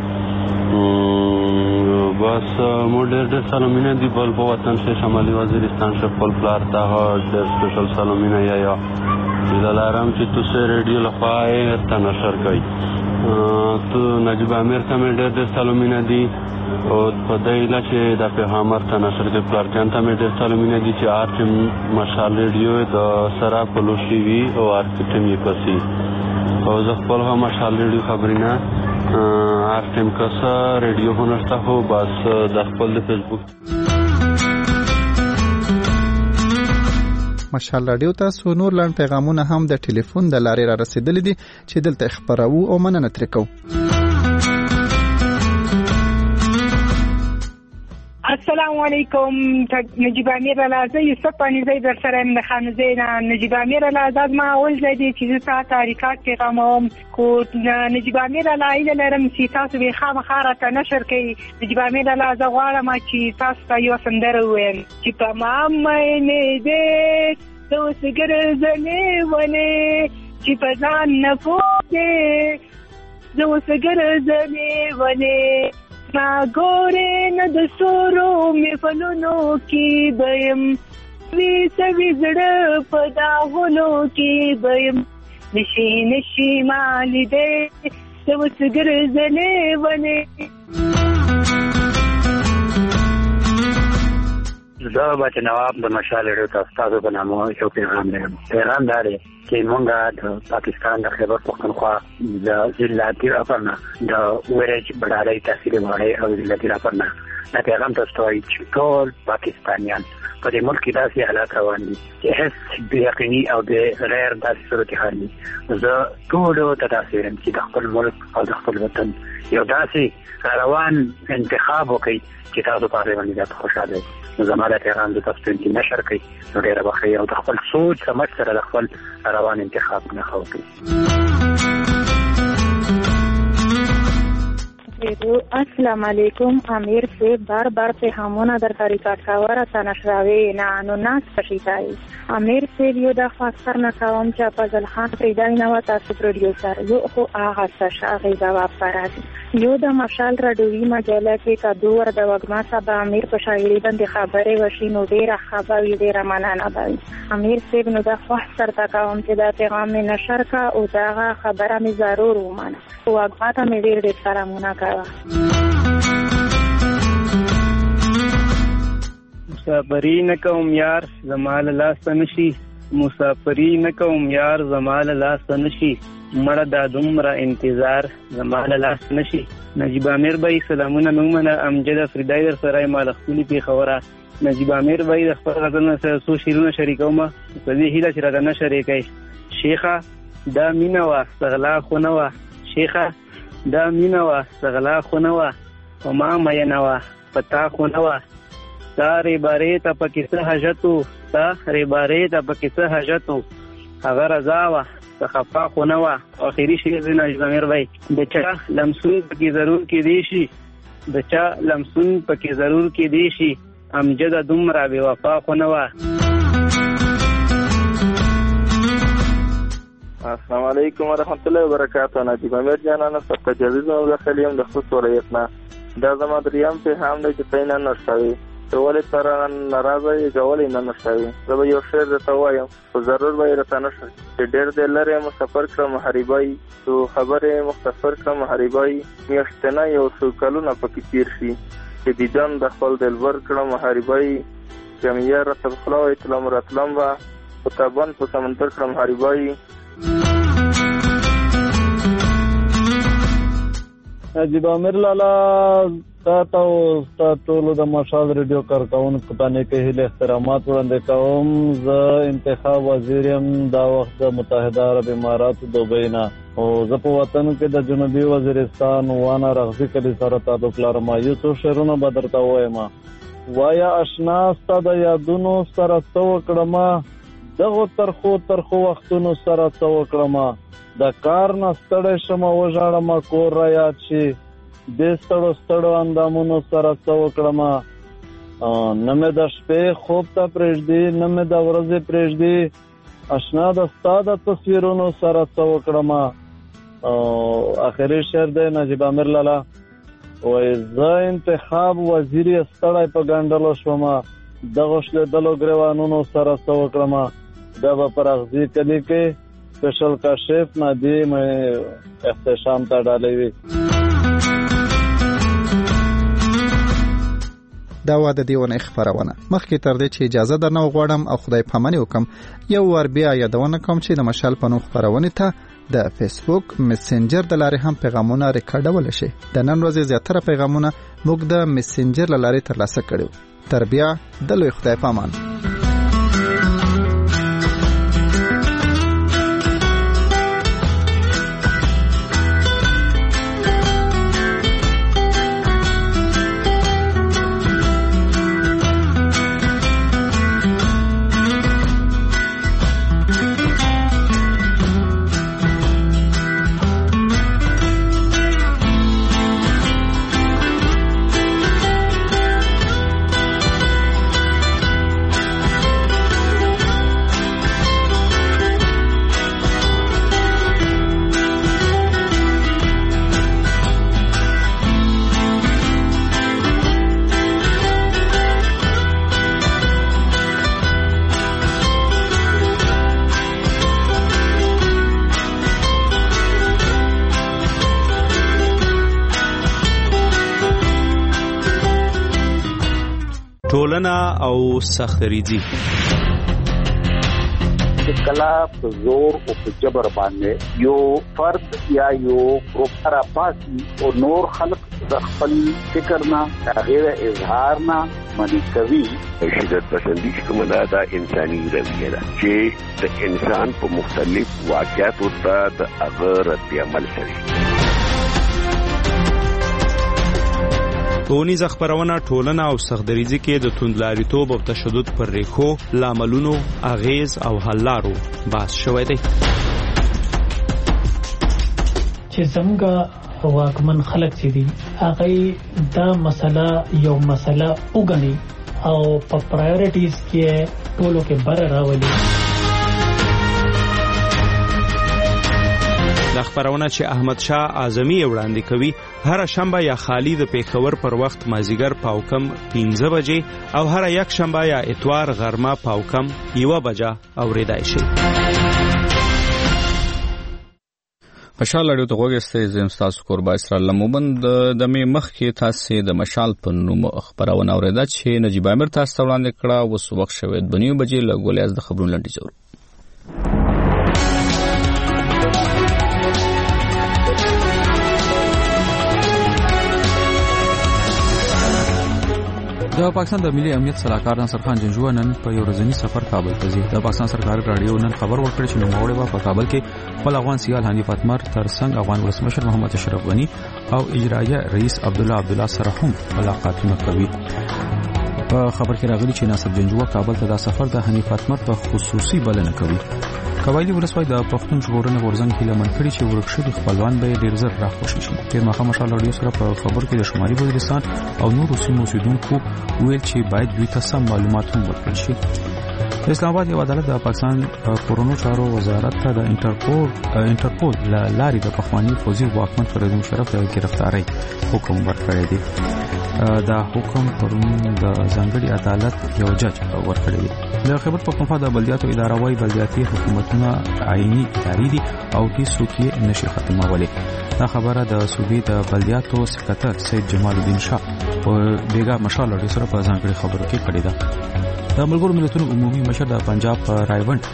بس مو ډېر ډېر سلامونه دي بل په وطن کې شمالي وزیرستان شه خپل پلار ته ډېر سپیشل سلامونه یم. هیله لرم چې تاسو ریډیو لخوا یې ته نشر کړئ. تو نجیب امیر ته مې ډېر ډېر سلامونه دي او په دې هیله چې د پیغامبر ته نشر کړي. پلار جان ته مې ډېر سلامونه دي چې آر چې مشال ریډیو د سره پلوشي وي او آر چې ټیم یې پسي او زه خپل هم مشال ریډیو خبرینه آر ټیم کسه ریډیو هنرسته هو بس د خپل د فیسبوک مشال رادیو تاسو نور لاند پیغامونه هم د ټلیفون د لارې را رسیدلې دي چې دلته خبرو او مننه ترې کوو. السلام علیکم. نجیب امیر الازه یوسف پانیزی در سره من خانزین. نجیب امیر الازه ما اول زدی چې زه تاریخات پیغاموم کو نجیب امیر الازه لرم چې تاسو به خامخاره ته نشر کړئ. نجیب امیر الازه غواړم چې تاسو ته یو سندره ووایم چې په ما مینې دې ته اوس ګرځنې ولې چې په ځان نه پوهې زه اوس ګرځنې ولې ما ګورې نه د سورو محفلونو کې به یم وي سوي زړه په داغونو کې به یم نشي نشي ما لیدې ته اوس ګرځنې ولې. زه بچ نواب د مشال رادیو ته ستاسو په نامه یو پیغام لرم. پیغام دا دی چې مونږ د پاکستان د خیبر پختونخوا د ضلع تیراپر نه د ورج بډالۍ تحصیل واړې او ضلع تیراپر نه دا پیغام تاسو ته وایي چې ټول پاکستانیان په دې ملک کې داسې حالات روان دي چې هیڅ بې یقیني او بې غیر داسې صورتحال دي. زه ټولو ته داسې وایم چې د خپل ملک او د خپل وطن یو داسې روان انتخاب وکړئ چې تاسو په هغې باندې زیات خوشحاله یئ. نو زما دا پیغام د تاسو ته نشر کړئ نو ډېره به ښه او د خپل سوچ سمج سره د خپل روان انتخاب نښه وکړئ. ریډیو السلام علیکم. امیر سے بار بار پیغامونه در طریقات خبره تنشراوی نه نو ناس پشیتای. امیر سے یو د خاصر نه کوم چې فضل خان پیدای نه و تاسو پروډیوسر یو خو هغه څه هغه جواب پراتی. یو د مشال رادیوي مجله کې کا دوه د وګما صاحب امیر په شاعري باندې خبره وشي نو ډیره خبري ډیره مننه ده. امیر سے نو د خاصر تا کوم چې د پیغام نشر کا او دا خبره می ضرور ومنه. وګما ته مې ډیر ډیر سلامونه کوه. مسافری نکوم یار زمال لاس نشي مسافری نکوم یار زمال لاس نشي مړه د دومره انتظار زمال لاس نشي. نجیب امیر بھائی سلامونه نومنه امجد فریدای در سره مال خپل په خبره. نجیب امیر بھائی د خپل غزل سره سو شیرونه شریکوم په دې هیله چې را نه شریکای. شیخه دا مینا وا استغلا خونه وا شیخه دا مینا وا استغلا خونه وا او ما مې نوا پتا خونه وا ساره باره ته پکې څه حاجتو ساره باره ته پکې څه حاجتو هغه رضا وا خفا خونه وا. اخیری شعر د نجیب امیر بھائی د چا لمسون پکې ضرور کې دی شي د چا لمسون پکې ضرور کې دی شي امجد دومره بے وفا خونه وا. السلام علیکم ورحمت الله وبرکاته. نجیب امیر جانانه ستاسو جزیز او داخلیم د خصوص ولایتنا دا زما دریم په هم د چتاینه نشوي ولې تر ناراضه یې جوړې نه نشوي. زه به یو شعر درته وایم خو ضرور به یې راته نشي چې ډېر د لرې مسافر کړم حریبای تو خبرې مختصر کړم حریبای میاشتنه یو څو کلونه پکې تیر شي چې دیدن د خپل دلبر کړم حریبای جمعیه راته خلاوی تلم راتلم و په تابان په سمندر کړم حریبای. نجیب امیر لالا تا ته تا ټولو د مشال ریډیو کارکونکو ته نیکې هیلې احترامات وړاندې کوم. زه انتخاب وزیر یم دا وخت د متحده عرب اماراتو دوبۍ نه او زه په وطن کې د جنوبي وزیرستان وانا رغزي کلي سره تعلق لرم. یو څو شعرونه به درته ووایم. وایا اشنا ستا د یادونو سره څه وکړم دغو ترخو ترخو وختونو سره څه وکړم د کار نه ستړی شم وژاړم کور را یاد شي دې ستړو ستړو اندامونو سره څه وکړم نه مې د شپې خوب ته پرېږدي نه مې د ورځې پرېږدي اشنا د ستا د تصویرونو سره څه وکړم. آخري شعر دی نجیب امیر لالا وایي زه انتخاب وزیر یې ستړی په ګنډلو شوم دغو شلېدلو ګریوانونو سره څه وکړم. دا به په رغزي کلي کې سپیشل کاشف نادي مې احتشام ته ډالۍ وي. دا وا د دیونه خبرونه مخکې تر دې چې اجازه درنه وغواړم او خدای پامنی وکم یو ور بیا یادونه کوم چې د مشال په نوم خبرونه ته د فیسبوک میسنجر د لارې هم پیغامونه ریکارډول شي. د نن ورځې زیاتره پیغامونه موږ د میسنجر لارې ترلاسه کړو. تر بیا د لوی خدای پامان. ټولنه او سختریزي کلا په زور او په جبر باندې یو فرد یا یو ګروپ را پاسي او نور خلق د خپل فکر نه غیر اظهار نه منی کوي. شدت پسندی کوم دا د انساني رویه ده چې د انسان په مختلف واقعاتو ته د هغه رد عمل کوي. ټولنیز خبرونه ټولنه او سختریزي کې د توندلاریتوب او تشدد پر ریښو لاملونو اغیز او حل لارو بحث شوی دی. چې څنګه واکمن خلک چې دي هغه دا مسله یو مسله وګڼي او په پرایورټیز کې ټولو کې بر راولي. د خبرونه چې احمد شاه اعظمي وړاندې کوي هر شنبه یا خالی د پیښور پر وخت مازیګر پاوکم پنځه بجې او هر یک شنبه یا اتوار غرمه پاوکم یو بجه اوریدای شي. مشال لري ته وګورئ زم تاسو قربا اسرائیل لموبند د می مخ کې تاسو د مشال په نوم خبرونه اوریدا چې نجیب امیر تاسو وړاندې کړه وس وخت شوید بنیو بجې لګولې از د خبرونو لنډی زور. د پاکستان د ملي امنیت سلاکار ناصر خان جنجوا نن په یو ورځنی سفر کابل ته ځي. د پاکستان سرکاري رادیو نن خبر ورکړ چې نوموړی په کابل کې خپل افغان سیال حنیف اتمر ترڅنګ افغان ولسمشر محمد اشرف غنی او اجرایه رئیس عبد الله عبد الله سره هم ملاقاتونه کوي. په خبر کې راغلی چې ناصر جنجوا کابل ته د سفر د حنیف اتمر په خصوصي بلنه کوي. قبایلی ولسوالۍ د پښتون ژغورنې غورځنګ هیله من کړي چې ورکشي خپلوان به ډیر زر راخوشي شي. تیر مخه مشال رادیو سره په خبر کې د شمالي وزیرستان او نورو سیمو اوسیدونکو ویل چې باید دوی ته سم معلومات هم ورکړل شي. اسلام آباد یو عدالت د پاکستان کورونو چارو وزارت ته د انټرپول انټرپول لاري د پخوانی فوزي واکمن پرویز مشرف د گرفتاری حکم ورکړی دی. دا حکم پرون د ځانګړي عدالت یو جج ورکړی دی. د خبر پختونخوا د بلدیاتو اداره وايي بلدیاتي حکومتونه عیني اداري دي او هیڅوک یې نشي ختمولی. دا خبره د صوبې د بلدیاتو سکرټر سید جمال الدین شاه په بیګا مشال لري سره په ځانګړي خبرو کې کړی ده. د ملګرو ملتونو عمومي مشر د پنجاب په رایوند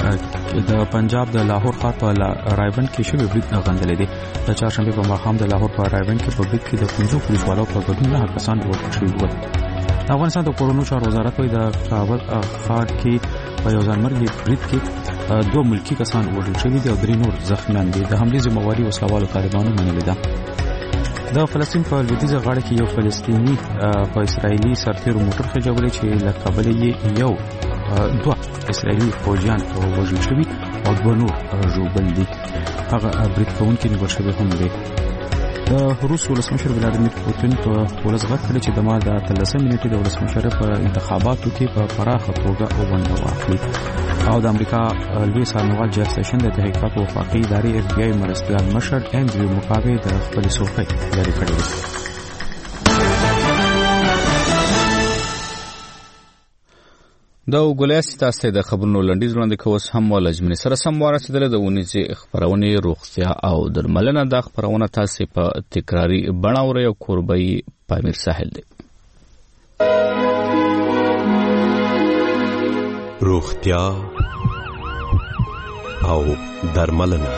د پنجاب د لاهور ښار په رایوند کې شوی برید غندلې دي. د چهارشنبه په ماښام د لاهور په رایوند کې په برید کې د پنځو پولیسوالو په ګډون نه کسان وژل شوي ول. افغانستان د کورونو چارو وزارت وایي د کابل ښار کې په یو ځانمرګي برید کې دوه ملکی کسان وژل شوي دي او درې نور زخمیان دي. د حملې ذمہواري وسلوالو طالبانو منلې ده. د فلسطین په لویدیځه غاړه کې یو فلسطینی په اسرایلی سرتیرو موټر خجولې چې له کابل یې یو دوه اسرایلی فوجیان وژل شوي او دوه نور ژوبل دي. هغه برید کوونکي نیول شوي هم دي. د روس ولسمشر ولادیمیر پوتین په ولس غږ کړی چې د مال د اتلسمې نیټې د ولسمشر په انتخاباتو کې په پراخه توګه ونډه واخلي. او د امریکا لوی څارنوال جیف سیشن د تحقیقاتو وفاقي ادارې اف بی آی مرستیال مشر انډریو مکابه د خپل څوکۍ لري کړی دی. دا وګولاسي تاسو د خبرونو لنډیز وړاندې کوس هم ولجمنې سره سم ورسېدل د ونیزي خبرونه روغتیا او درملنه د خبرونه تاسو په تکراری بڼه اوري او قربای پامیر ساحل دی. روغتیا او درملنه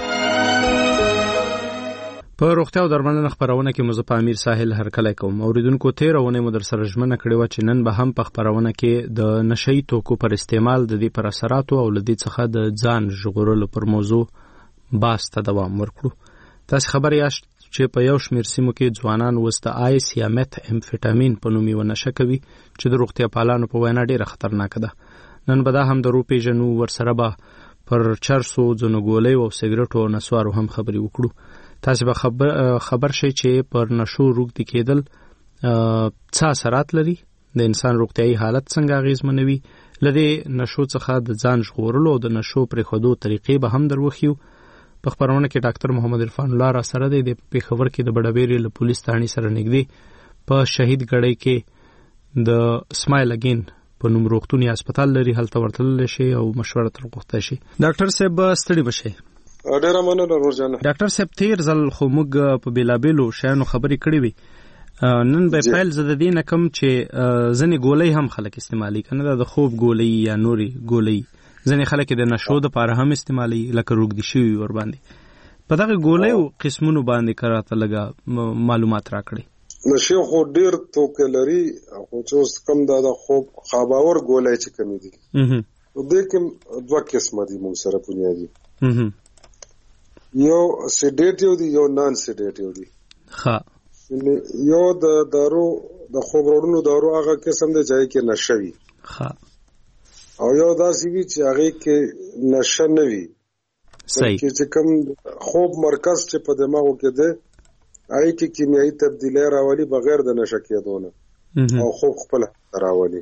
په روغتیا او درملنه خبرونه کې مزه په امیر ساحل هر کله کوم اوریدونکو تیرونه مو در سره ژمنه کړې و چې نن به هم په خبرونه کې د نشئی توکو پر استعمال د دې پر اثراتو او لدی څخه د ځان ژغورلو پر موضوع باس ته دوام ورکړو. تاسو خبر یاست چې په یو شمېر سیمو کې ځوانان وسته آیس یا مت امفیټامین په نوم یو نشه کوي چې د روغتیا پالانو په وینا ډیره خطرناک ده. نن به دا هم د روپی جنو ورسره به پر چرسو ځنګولې او سیګریټو او نسوارو هم خبري وکړو. تاسو به خبر خبر شئ چې پر نشو روغتي کېدل څه اثرات لري، د انسان روغتيایي حالت څنګه اغیزمنوي. لدی نشو څخه د ځان ژغورلو او د نشو پرې خودو طریقې به هم دروخیو. په خبرونه کې ډاکټر محمد عرفان الله را سره دی د پیښور کې د بډابېری له پولیس ثاني سره نږدې په شهید ګړی کې د سمایل اگین په نوم روغتونی هسپتال لري، هلته ورتلل شي او مشوره تر غوښته شي. ډاکټر صاحب ستړي بشي. ډیره مننه ورجانه. ډاکټر صاحب تیر ځل خو موږ په بیلابیلو شیانو خبرې کړې وي، نن به پیل زده دینه کم چې ځنې ګولۍ هم خلک استعمالي کنه، د خوب ګولۍ یا نوري ګولۍ ځنې خلک د نشو د پاره هم استعمالي لکه روغدي شوی ور باندې. په دغه ګولۍ قسمونو باندې کراته لګا معلومات راکړي. نشي خو ډیر توکل لري، خو چې کم دا د خوب خواباور ګولۍ چې کمی دي. هه د کوم دوه قسمه دي موږ سره بنیادی. هه یو سیډیټیو دی یو نان سیډیټیو دی. ها یو د دارو د خوب وړونو دارو هغه قسم دی چې کې نشه وي. ها او یو داسې وي چې هغه کې نشه نه وي. صحیح. چې کوم خوب مرکز چې په دماغو کې دی هغه کې کیمیاوي تبدیلی راولي بغیر د نشه کېدونه او خوب خپل راولي.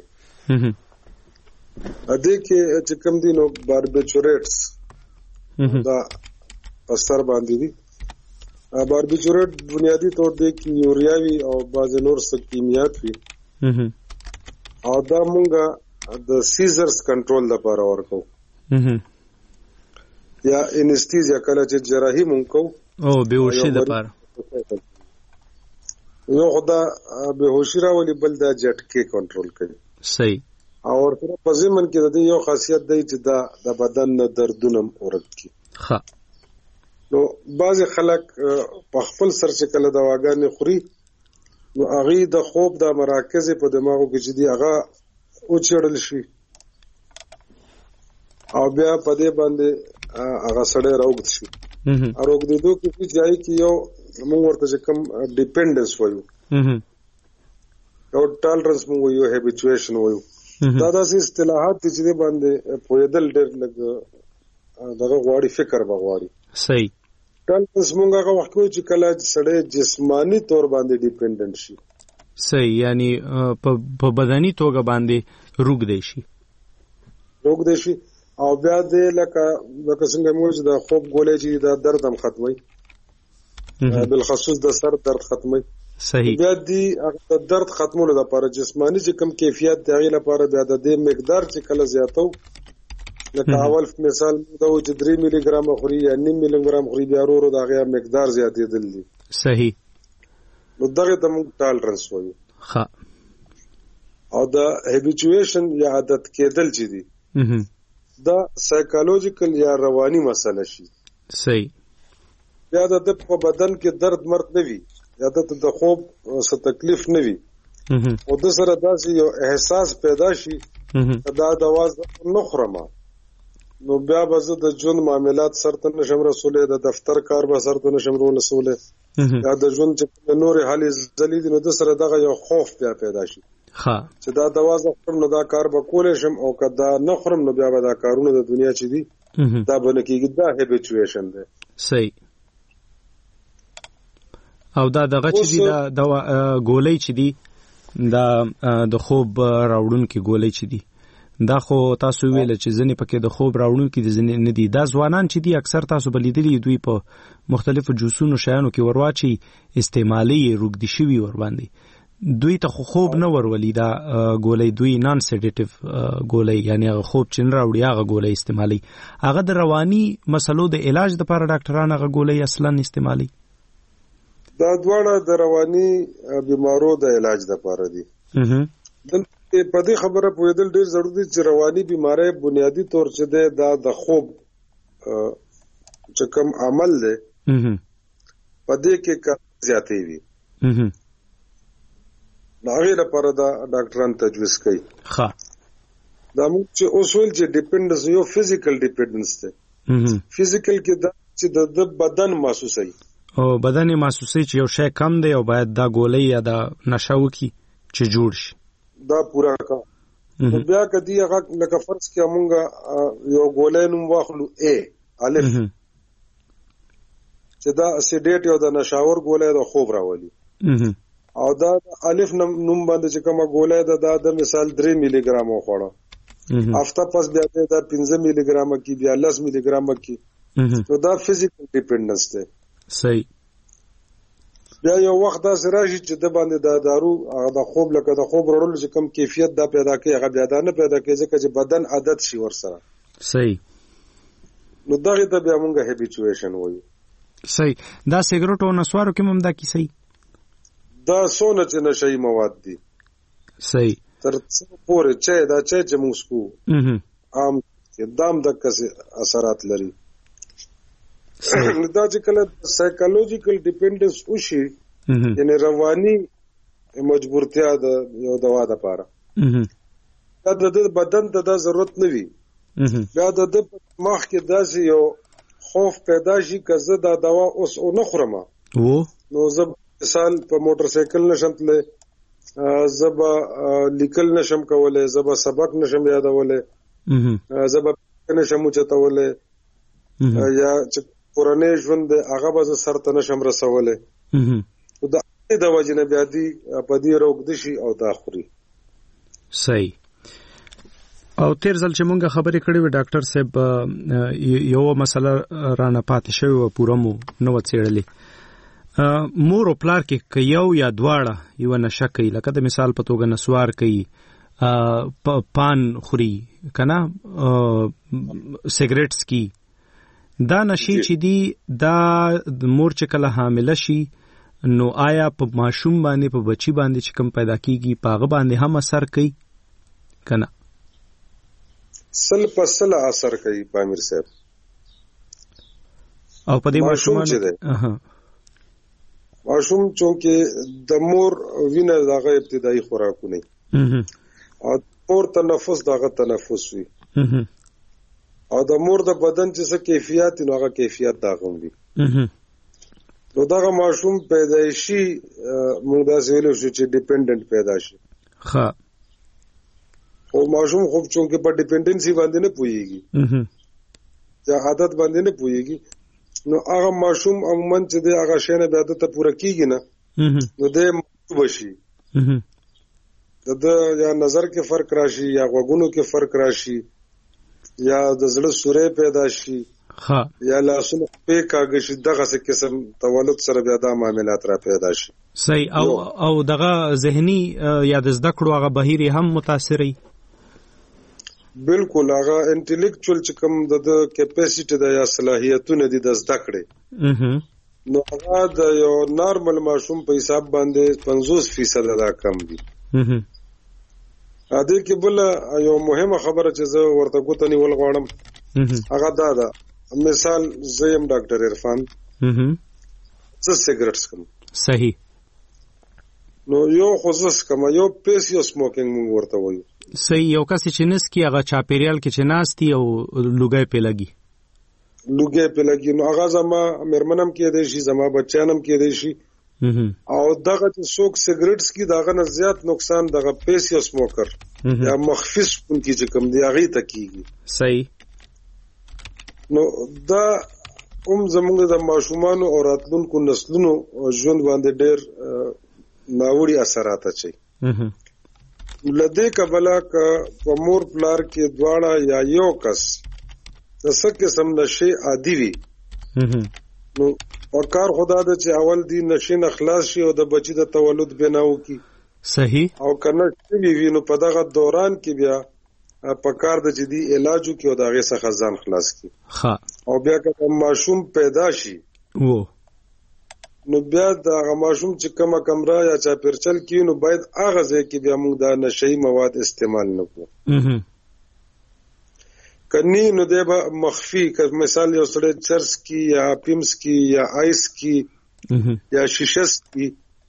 ا دې کې چې کوم دي نو باربیچوریټس دا اثر باندې دي. باربیچوریټ بنیادی طور دی کې یوریاوي او بعض نور څه کیمیات وي او دا مونږه د سیزرز کنټرول لپاره ورکو یا انستیزیا کله چې جراحي مونږ کو او بیهوشي لپاره یو خدا بیهوشي راولي بل دا جټکي کنټرول کوي. صحیح. او ورته په ځمن کې د یو خاصیت دی چې دا د بدن نه دردونه ورک کی. ها نو بعض خلک په خپل سر چې کله دواګانې خوري نو هغه د خوب د مراکز په دماغو کې چې دی هغه او چړل شي او بیا په دې باندې هغه سړی راوګد شي. اروګ دې دوه کې ځای کې یو موږ ورته چې کوم ډیپندنس وایو او ټالرنس موږ یو هابیچویشن وایو. دا داسې اصطلاحات دي چې باندې پوهېدل ډېر لږ دغه غواړي فکر به غواړي. صحیح. ټالرنس موږ هغه وخت کوو چې کله سړی جسمانی طور باندې ډیپندنت شي. صحیح. یعنی په بدني توګه باندې روګ دی شي روګ دی شي او بیا دې لکه لکه څنګه موږ د خوب ګولې چې د درد هم ختمي بالخصوص د سر درد ختمي. صحیح. بیا دې د درد ختمولو لپاره جسمانی چې کم کیفیت دی هغه لپاره بیا د دې مقدار چې کله زیاتو لکه اول مثال دا و چې درې ملي ګرام خوري یا نیم ملي ګرام خوري بیا ورو د هغه مقدار زیاتېدل دي. صحیح. نو دغه د موږ ټالرنس وایو. ها او د هابیچویشن یا عادت کېدل چې دي دا سایکولوژیکل یا رواني مسله شي. صحیح. یا د په بدن کې درد مرد نه وي یا د خوب څه تکلیف نه وي او د سره داسې یو احساس پیدا شي دا د आवाज نه خرمه نو بیا به زه د ژوند معاملات سرته نشم رسولې د دفتر کار به سرته نشم رسولې یا د ژوند چې نور حالې ځلې دي نو د سره دغه یو خوف بیا پیدا شي ها چې دا د आवाज خرم نو دا کار به کولې شم او کدا نه خرم نو بیا به دا کارونه د دنیا چې دي دا باندې کېږي دا هابیچویشن دی. صحیح. او دا دغه چې دی دا د ګولۍ چې دی دا د خوب راوړونکي ګولۍ چې دی دا خو تاسو ویل چې ځنې پکې د خوب راوړونکي د ځنې نه دي. دا ځوانان چې دي اکثر تاسو بلیدلی دوی په مختلفو جوسونو شیانو کې ورواچي استعمالي روګدي شوی ور باندې دوی ته خوب نه ورولي دا ګولۍ دوی نان سیډیټیو ګولۍ یعنی هغه خوب چې نه راوړي هغه ګولۍ استعمالي. هغه د رواني مسلو د علاج لپاره ډاکټران هغه ګولۍ اصلا استعمالي. دا دواړه د رواني بیمارو د علاج لپاره دي. دلته په دې خبره پوهېدل ډېر ضروري دي چې رواني بیماری بنیادی طور چې ده دا د خوب چې کوم عمل دی په دې کې کار زیاتې وي هغې لپاره دا ډاکټران تجویز کوي. ښه دا موږ چې اوس ویل چې ډیپنډنس یو فزیکل ډیپنډنس دی. فزیکل کې دا چې د بدن محسوسوي او بدن محسوسوي چې یو شی کم دی او باید دا ګولۍ یا دا نشه وکړي چې جوړ شي دا پورا کا. بیا کدی هغه لکه فرض کې موږ یو ګولۍ نوم واخلو ا الف چې دا اسیډیټ یو د نشاور ګولۍ د خوب راولي او دا الف نوم باندې چې کومه ګولۍ ده دا د مثال درې ملي ګرام وخوړه هفته پس بیا دا پنځه ملي ګرام کې بیا لس ملي ګرام کې نو دا فزیکل ډیپندنس ده. صحیح. بیا یو وخت دا راشي چې د باندې دا دارو د خوب لکه د خوب وړلو چې کم کیفیت دا پیدا کوي هغه بیا دا نه پیدا کوي ځکه چې بدن عادت شي ورسره. صحیح. نو دغه ته بیا موږ هابیچویشن وایو. صحیح. دا سیګریټ او نسوارو کې هم دا کی صحیح دا سونه چې نشئی مواد دي. صحیح. تر څو پورې چې دا چې چې موږ سکو عام دام د کسي اثرات لري. دا چې کله سایکولوژیکل ډیپندنس وشي یعنی رواني مجبورتیا د یو دوا د پاره دا د بدن ته د ضرورت نه وي دا د مخ کې داسې یو خوف پیدا شي کزه دا دوا اوس نه خورم نو زه مثال په موټر سایکل نشم تله زبا لیکل نشم کوله زبا سبق نشم یادوله زبا نشم چتوله یا پرانه ژوند هغه به سرته نشم رسوله د وجنه بیا دی په دې روغ دشي او دا خوري. صحیح. او تیر ځل چې مونږه خبرې کړې و ډاکټر صاحب یو مسله رانه پاتې شوی و پوره مو نو څېړلې. مور او پلار کې که یو یا دواړه یو نشه کوي، لکه د مثال په توګه نسوار کوي، پان خوري کنه، سیګریټس کی، دا نشي چې دی دا مور چې کله حامله شي نو آیا په ماشوم باندې په بچی باندې چې کوم پیدا کیږي پاغه باندې هم اثر کوي کنه؟ سل په سل اثر کوي پامیر صاحب. او په دې ماشومان اها ماشوم چونکه د مور وینه دغه ابتدایي خوراکونه او مور تنفس دغه تنفس وي او د مور د بدن چې څه کیفیت نو هغه کیفیت دغه وي. نو دغه ماشوم پیدایشي موږ دا ویلو چې ډیپندنت پیدا شي. ها او ماشوم خو چونکه په ډیپندنسي باندې نه پويږي یا عادت باندې نه پويږي، نو هغه ماشوم عموما چې د هغه شنه به عادت پوره کیږي نه نو د بشي د یا نظر کې فرق راشي یا غوګونو کې فرق راشي یا د زړه سورې پیدا شي ها یا لاسونو په کاږي شي دغه څه قسم تولد سره بیا د معاملات را پیدا شي. صحیح. او او دغه ذهني یا د زده کړو هغه بهیر هم متاثري. بالکل هغه انټلیکچوال چې کوم د کیپاسټی د یا صلاحیتونه دي د زده کړې نو هغه د یو نارمل ماشوم په حساب باندې پنځوس فیصد دا کم دي. ا دې کې بل یو مهمه خبره چې زه ورته کوته نیول غواړم هغه دا ده، مثال زیم ډاکټر عرفان څه سیګریټس کوم. صحیح. نو یو خصوص کما یو پیس یو سموکینګ موږ ورته وایو. صحیح. یو کس چې نس کی هغه چاپیریال کې چې ناستي او لوګي په لګي لوګي په لګي نو هغه زما مرمنم کې دی شي زما بچانم کې دی شي او دغه چې څوک سیګریټس کی دغه نه زیات نقصان دغه پیس یو سموکر یا مخفض کوونکی چې کوم دی هغه ته کیږي. صحیح. نو دا هم زموږ د ماشومان او راتلونکو نسلونو ژوند باندې ډېر ناوړي اثرات اچي. لدې کبلا کا په مور پلار کې دواړه یا یو کس د څه قسم نشي عادي وي نو وکړ خدا د چې اول دی نشي نه خلاص شي او د بچی د تولد بناو کی. صحیح. او کنه چې وی نو په دغه دوران کې بیا په کار د جدي علاجو کې او دغه څخه ځان خلاص کی. ها او بیا که ماشوم پیدا شي وو نو بیا د ماشوم چې کومه کمره یا چا پرچل کی نو باید هغه ځای کې بیا موږ د نشئی مواد استعمال نکړو. کني نو د مخفي که مثال یو سره چرس کی یا پیمس کی یا آیس کی یا شیشس کی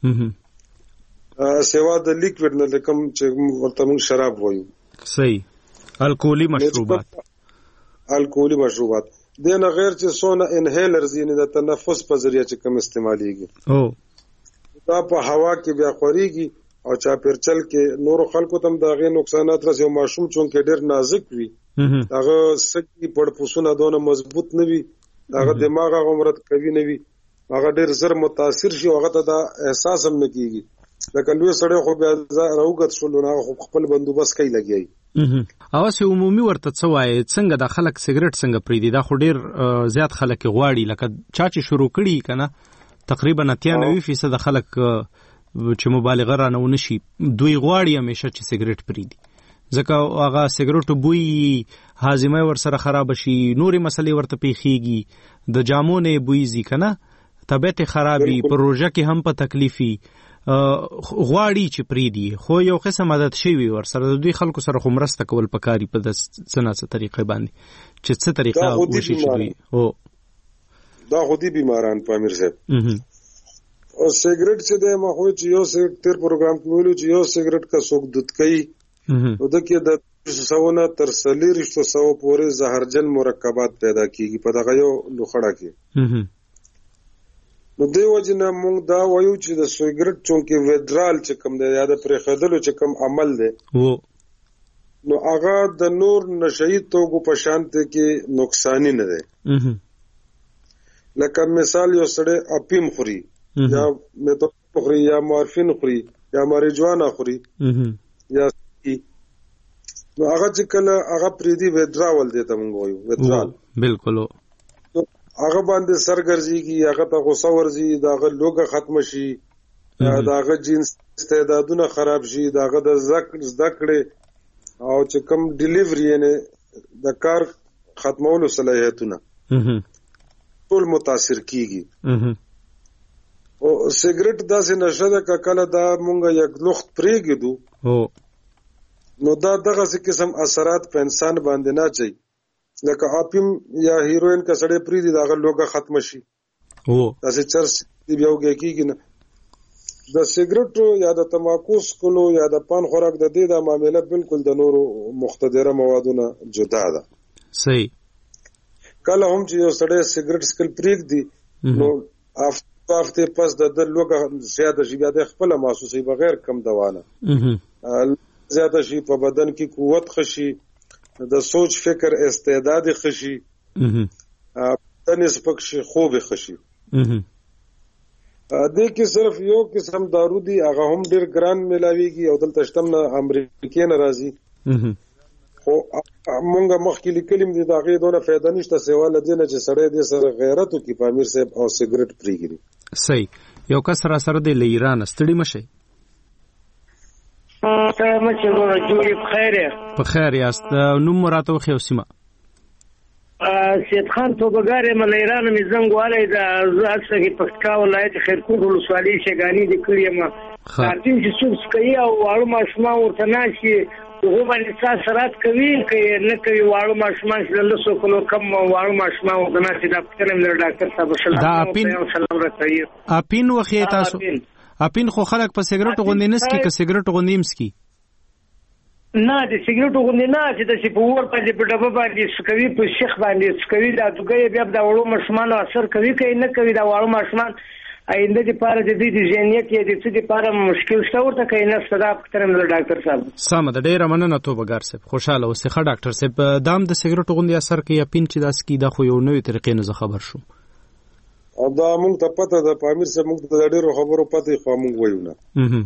سیوا د لیکوډ نه کوم چې ورته موږ شراب وایو. صحیح. الکولی مشروبات الکولی مشروبات دینه غیر چې سونه انهیلرز یعنی د تنفس په ذریعہ چې کوم استعماليږي او دا په هوا کې بیا خوريږي او چا پرچل کې نور خلکو تم داغه نقصانات رسي. ماشوم چون کې ډېر نازک وي هغه سکی پړپوسونه دونه مضبوط نه وي، هغه دماغ هغه مراد کوي نه وي، هغه ډېر زر متاثر شي هغه ته دا احساس هم نه کیږي. لکه لوی سړی خو بیا راوګت شول نو هغه خپل بندوبست کوي لګي. او سه عمومي ورته څه وایي څنګه د خلک سیګریټ څنګه پریدي؟ دا خو ډیر زیات خلک غواړي، لکه چا چې شروع کړي کنه تقریبا اتیا نوي فیصد خلک چې مبالغه را نه ونشي دوی غواړي همیشه چې سیګریټ پریدي، ځکه هغه سیګریټ بوی هاضمه ور سره خراب شي، نورې مسلې ورته پیخيږي، د جامونه بوی ځي کنه طبيعت خرابي، پروژه کې هم په تکلیفي غواړي چې پریدي. خو یو قسم عادت شوی ور سره د دوی خلکو سره خمرسته کول پکاري په د سناسه طریقې باندې چې څه طریقه وشي چې دوی او دا خودي بیماران پامیر صاحب او سیګریټ چې د مخوي چې یو سیګریټ تیر پروګرام کې ویلو چې یو سیګریټ کا څوک دود کوي نو د کې د سونه تر سلیریشتو سو پورې زهرجن مرکبات پیدا کیږي په دغه یو لوخړه کې. نو دی وجنه مونږ دا وایو چې د سیګریټ چونکه وډرال چې کوم دی یا د پرېخدلو چې کوم عمل دی وو نو هغه د نور نشئی توغو په شانته کې نقصان نه دی. لکه مثال یو سړی اپیم خوري یا خوري یا مورفین خوري یا ماریجوانا خوري یا نو هغه چې کله هغه پریدي وډراول دیته مونږ وایو وډرال بالکل هغه باندې سرګرځيږي هغه ته غوسه ورځي داغه لوګه ختم شي داغه جنس استعدادونه خراب شي داغه د زدکړې او چې کوم ډیلیوري نه د کار ختمولو صلاحیتونه ټول متاثر کیږي او سیګریټ داسې نشه ده کله دا مونږ یک لوخت پریږدو نو دا دغه قسم اثرات په انسان باندې نه چي لکه اپیم یا هیروین کا سړی پریدي داغه لوګه ختم شي او داسې چرس دی بیاوږي کیږي نه د سیګریټو یا د تماکو سکلو یا د پان خوراک د دې د معاملې بالکل د نورو مختدره موادونو جدا ده صحیح کله هم چې یو سړی سیګریټ سکل پریږدي نو هفته پس د لوګه زیاده شي بیا د خپل محسوسي بغیر کم دوانه زیاده شي په بدن کې قوت خشي د سوچ فکر استعداد خشي بدن سپک شي خوب خشي دې کې صرف یو قسم دارو دي هغه هم ډیر ګران ملاويږي او دلته شتم نه امریکای نه راځي خو مونږه مخکې لیکلم دي دا غي دونه فائدہ نشته سیوا لدینه چې سړی دې سره غیرت او کی پامیر صاحب او سیګریټ پریګري صحیح یو کس را سره د ایران ستړي مشه سلام علیکم جوړ بخیر په خیر یاست نوم مراته خو سیمه سید خان توبګار مل ایران می زنګواله د اکثر کې پښتکا ولایت خیرکوټ ولسوالۍ شګانی د کړی ما تاسو چې څوک کوي او واړو ماشومان ورته ناشي هغه باندې تاسو رات کوي کوي نه کوي واړو ماشومان چې له سو کولو کم واړو ماشومان ورته ناشي د پټنم د ډاکټر صاحب سلام راځي اپین وخی تاسو اپین خو خلک په سیګریټ غوندې نسکی که سیګریټ غوندې مسکی نه د سیګریټ غوندې نه چې د سپور په دې په ډبه باندې سکوي په شیخ باندې سکوي دا دغه بیا د وړو ماشومان اثر کوي کوي نه کوي دا وړو ماشومان آینده د پاره د دې د ذهنیت یا د څه د پاره مشکل شته ورته کوي نه صدا پکترم د ډاکټر صاحب سم د ډیره مننه توبګار صاحب خوشاله اوسې ښه ډاکټر صاحب دام د سیګریټ غوندې اثر کوي اپین چې داس کی دا خو یو نوې طریقې نه خبر شو او دا موږ ته پته ده پامیر صاحب موږ ته ډیرو خبرو پته خو موږ وایو نه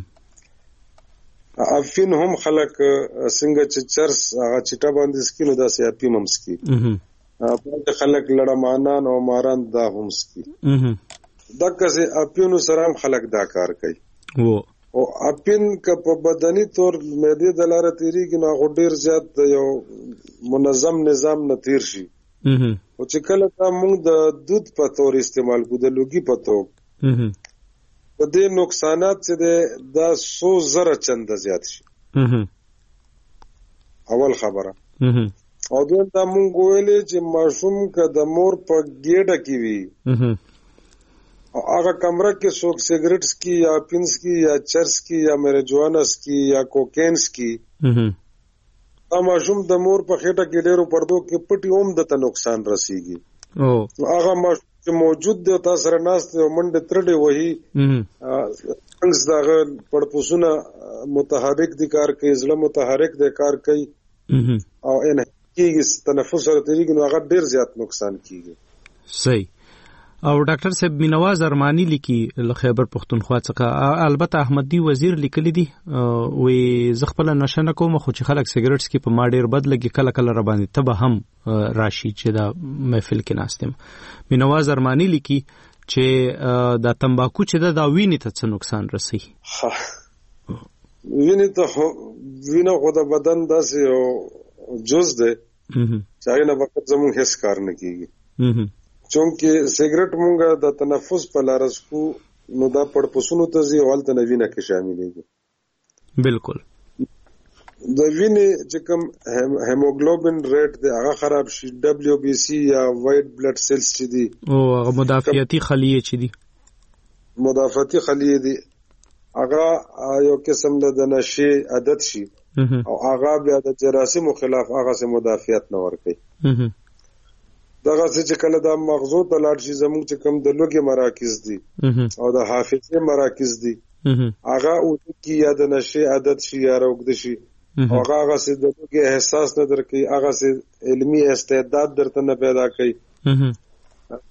افین هم خلک څنګه چې چرس هغه چټه باندې سکینو داسې اپیم هم سکی په خلک لړمانان او ماران دا هم سکی دغه سه اپینو سره هم خلک دا کار کوي او اپین ک په بدني تور معده د لاره تیریږي نو غډیر زیات یو منظم نظام نه تیر شي او چې کله دا موږ د دود په تور استعمال کو د لوګي په تور د دې نقصانات چې دا سو زره چنده زیات شي اول خبره او دوی دا مونږ ویلې چې ماشوم که د مور په ګېډه کې وي او هغه کمره کې څوک سیګریټس کی یا پینس کی یا چرس کی یا میرجوانس کی یا کوکینس کی دا ماشوم د مور په خېټه کې ډېرو پردو کې پټي اوم د ته نقصان رسیږي او هغه ماشوم چې موجود دی تاسو سره ناست او منډه ترډه وਹੀ څنګه داغه پړپوسونه متحرک دي کار کوي زړه متحرک دي کار کوي او ان کېږي تنفس سره تیریږي نو هغه ډیر زیات نقصان کیږي صحیح او ډاکټر صاحب مینواز ارمانی لیکي له خیبر پختونخوا څخه البته احمدی وزیر لیکلی دي وې زغپل نشنه کوم خو چې خلک سیګریټس کې په ما ډیر بد لګي کله کله را باندې تبه هم راشي چې دا محفل کې ناستم مینواز ارمانی لیکي چې دا تمباکو چې دا وینې ته څه نقصان رسي وینې ته وینه خو د بدن داسې جز ده چې هغه نه وخت زموږ هیڅ کار نه کیږي چونکه سیګریټ مونږه د تنفس په لارس کو نو دا پړپوسونو ته زی اولته نوینه کې شاملېږي بالکل د وینې چې کوم هیموګلوبین ریټ دی هغه خراب شي دبليو بي سي یا وایټ بلډ سیلز چې دي او هغه مدافعتي خلیه چې دي مدافعتي خلیه دي هغه یو قسم د نشي عادت شي او هغه بیا د جراثیمو خلاف هغه سه مدافعت نه ورکوي دغه چې کله د مغزو ته لاړ شي زموږ چې کوم د لوګي مراکز دي او د حافظه مراکز دي هغه او کی یا د نشي عادت شي یا روغد شي هغه هغه سه د لوګي احساس نه درکې هغه سه علمي استعداد درته نه پیدا کوي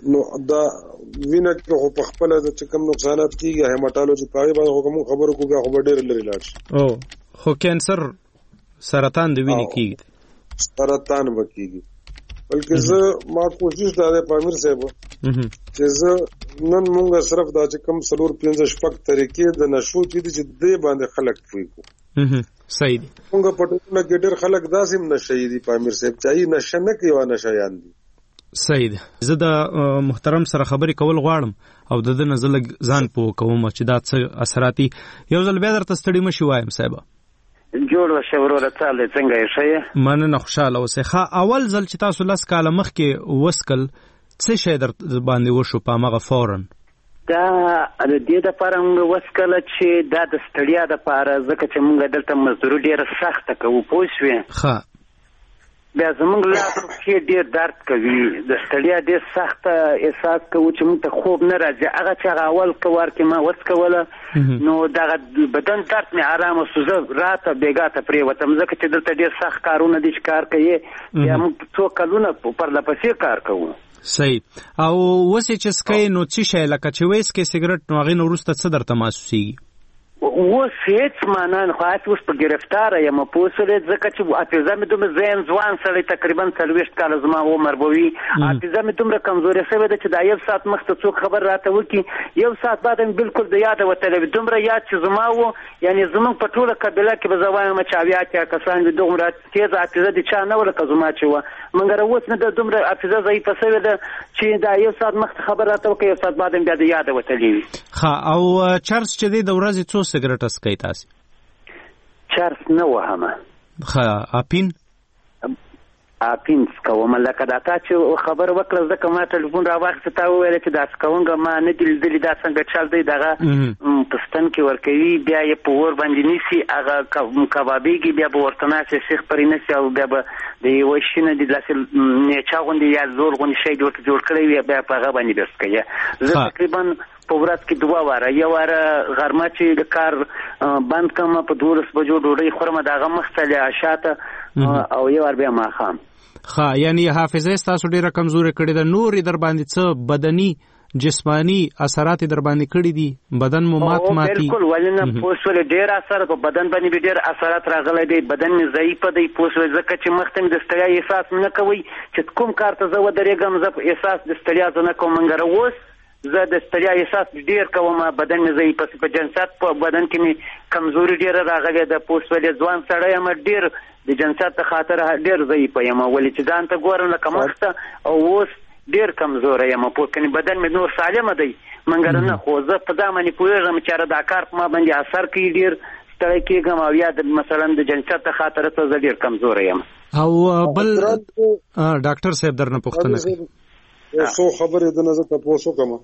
نو دا وینه کې خو په خپل د چکم نقصانات کیږي هیماتولوژي پای باندې کوم خبرو کوګه خو ډېر لري لاړ او خو کینسر سرطان د وینې کیږي سرطان وکیږي بلکې زه ما کوشش دا د پامیر صاحب چې زه نن مونږ صرف دا چې کم سلور پنځه شپږ طریقې د نشو چې د دې باندې خلک پوي کو صحیح دي مونږ په ټولنه کې ډېر خلک داسې نشي دي پامیر صاحب چې نشه نه کوي او نشيان دي صحیح ده. زه د محترم سره خبرې کول غواړم او د دې نظر ځان پوه کوم چې دا څه اثراتي یو ځل بیا درته ستړي مشي وایم صاحب جوړ وشه وروره څاله څنګه یې ښه مننه خوشاله اوسه ښه اول ځل چې تاسو لاس کاله مخکې وسکل څه شی در باندې وشو په مغه فورن دا د دې د لپاره موږ وسکل چې دا د ستړیا د لپاره ځکه چې موږ دلته مزدوري ډیره سخته کوو پوه شوې ښه بیا زمونږ لاس کې ډیر درد کوي د ستړیا ډیر سخت احساس کوو چې موږ ته خوب نه راځي هغه چې هغه اول کوار کې ما وسکوله نو دغه بدن درد مې ارامه سو زه راته بېګا ته پرېوتم ځکه چې دلته ډیر سخت کارونه دي چې کار کوي بیا موږ څو کلونه پرله پسې کار کوو صحیح او اوس چې سکئ نو څه شی لکه چې ویسکې سګرټ نو هغې نه وروسته څه درته محسوسېږي اوس هیڅ معنا نه خو اوس په ګرفتاره یم پوه شولې ځکه چې حافظه مې دومره زه یم ځوان سړی تقریبا څلوېښت کاله زما عمر به وي حافظه مې دومره کمزورې شوې ده چې دا یو ساعت مخته څوک خبر راته وکړي یو ساعت بعد مې بالکل د یاده وتلی وي دومره یاد چې زما و یعنې زموږ په ټوله قبیله کې به زه وایم چې اویا اتیا کسان دي دومره تېزه حافظه د چا نه وه لکه زما چې وه مګر اوس مې د دومره حافظه ضعیفه شوې ده چې دا یو ساعت مخته خبر راته وکړي یو ساعت بعد مې بیا د یاده وتلی وي ښه او چرس چې دی د ورځې څو سګرټ اسکئ تاسې چرس نه وهمه ښه اپین اپین څکوم لکه دا تا چې خبر وکړه ځکه ما ټلیفون راواخېسته تا وویله چې دا څکونګه ما نه دي لیدلي دا څنګه چل دی دغه په ستن کې ورکوي بیا یې په اور باندې نیسي هغه کبابېږي بیا به ورته ناستې سیخ پرې نیسي او بیا به د یوه شي نه دي داسې نیچا غوندې یا زور غوندې شی دې ورته جوړ کړی وي بیا په هغه باندې بیا څکوي زه تقریبا په ورځ کې دوه واره یو واره غرمه چې د کار بند کړم په دولس بجو ډوډۍ خورم د هغه مخته له عشا ته او یو وار بیا ماښام ښه یعنی حافظه ستاسو ډېره کمزورې کړې ده نورې در باندې څه بدني جسمانی اثرات در باندې کړي دي بدن مو مات ماتي بالکل ولې نه پوه شولې ډېر اثر په بدن باندې به ډېر اثرات راغلی دی بدن مې ضعیفه دی پوه شولې ځکه چې مخته مې د ستړیا احساس مې نه کوئ چې کوم کار ته زه ودرېږم زه احساس د ستړیا زه نه کوم مګر اوس زه د ستړیا احساس ډېر کوم بدن مې ضعیفه په جنسات په بدن کې مې کمزوري ډېره راغلې ده پوه شولې ځوان سړی یم ډېر د جنسات ته خاطر ډېر ضعیفه یم ولې چې ځان ته ګورم لکه مخته او اوس ډېر کمزوری یم پوه کنې بدن مې نور سالمه دی مګر نه خو زه په دا باندې پوهېږم چې دا کار په ما باندې اثر کوي ډېر ستړی کېږم او یا مثلا د جنسات ته خاطر ته زه ډېر کمزوری یم او بل ډاکټر صاحب درنه پوښتنه کوي یو څو خبرې د نظر تاسو کوم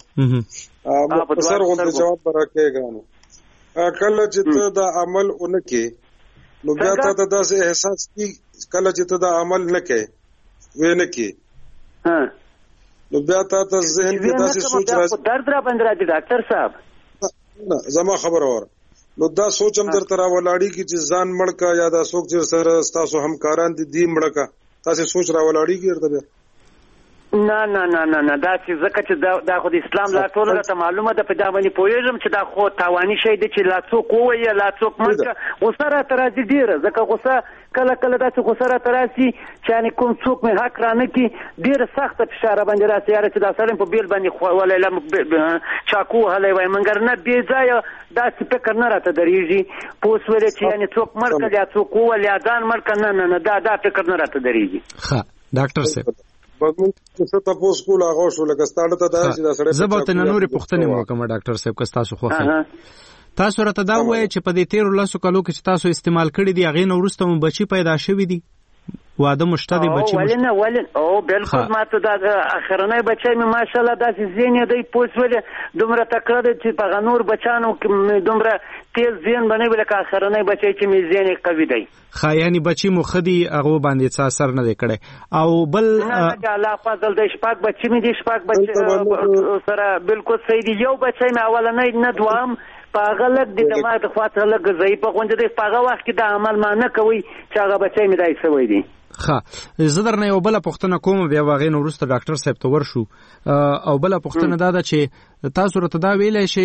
په سر غوښتل جواب راکېږم کله چې ته دا عمل اونکه نو بیا ته د داسې احساس کی کله چې ته دا عمل نه کې وې نه کې ها نو بیا ته ته ذهن کې داسې سوچ راځي درد را باندې راځي ډاکټر صاحب نه زما خبر اور نو دا سوچ هم درته راولاړي کی چې ځان مړ کا یا دا سوچ چې سره تاسو همکاران دي دی مړ کا تاسو سوچ راولاړي کی ورته نه نه نه نه نه دا چې ځکه چې دا دا خو د اسلام لا ټول راته معلومه ده په دا باندې پوهېږم چې دا خو تاواني شی دی چې لا څوک ووایي لا څوک مړ غوسه راته راځي ډېره ځکه غوسه کله کله داسې غوسه راته راسي چې یعنې کوم څوک مې حق را نه کړي ډېره سخته فشار راباندې راسي یاره چې دا سړی په بیل باندې ولیله چاقو وهلی وای مګر نه بې ځایه داسې فکر نه راته درېږي پوه شولې چې یعنې څوک مړ کړه یا څوک وویل یا ځان مړ کړه نه نه نه دا دا فکر نه راته درېږي ښه ډاکټر صاحب بدمون څه تاسو کول هغه شو لکه ستاره ته دا چې دا سړی زبرته نورې پوښتنې مو کوم ډاکټر صاحب که تاسو خوښه تاسو راته دا وایي چې په دې تیرو لسو کالو کې چې تاسو استعمال کړي دي هغې نه وروسته مو بچي پیدا شوي دي واده مو شته دی بچي ولې نه ولې او بالکل ماته دا اخرنی بچی مې ماشاءالله داسې ذهن یې دی پوه شولې دومره تکړه دی چې په هغه نور بچیانو کې دومره تیز ذهن به نه وي لکه اخرنی بچی چې مې ذهن یې قوي دی ښه یعنې بچي مو ښه دي هغو باندې څه اثر نه دی کړی او بل نه الله فضل دی شپږ بچي مې دي شپږ بچي سره بالکل صحیح دي یو بچی مې اولنی نه دوام په هغه لږ د دماغ خواته لږ ضعیفه غوندې دی په هغه وخت کې دا عمل ما نه کوئ چې هغه بچی مې دی شوی دی ښه زه درنه یو بله پوښتنه کوم بیا هغې نه وروسته ډاکټر صاحب ته ورشو او بله پوښتنه دا ده چې تاسو راته دا ویلی شئ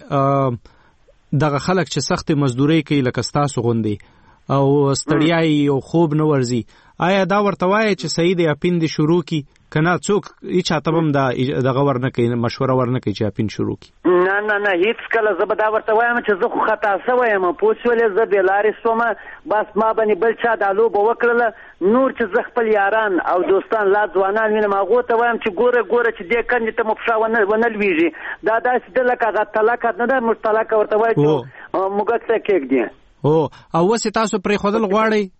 چې دغه خلک چې سختې مزدورۍ کوي لکه ستاسو غوندې او ستړیا یې او خوب نه ورځي آیا دا ورته وایي چې صحیح دی اپین دې شروع کړي که نه څوک هېچا ته به هم دغه ورنه کوي مشوره ورنه کوي چې اپین شروع کړي نه نه نه هېڅ کله زه به دا ورته وایم چې زه خو خطا سوی یم پوه شولې زه بې لارې شومه بس ما باندې بل چا دا لوبه وکړله نور چې زه خپل یاران او دوستان لا ځوانان وینم هغو ته وایم چې ګوره ګوره چې دې کندې ته مو پښه ونه لوېږي دا داسې ده لکه هغه طلاقه نه ده موږ طلاقه ورته وایو چې موږک ته کېږدي او او اوس یې تاسو پرېښودل غواړئ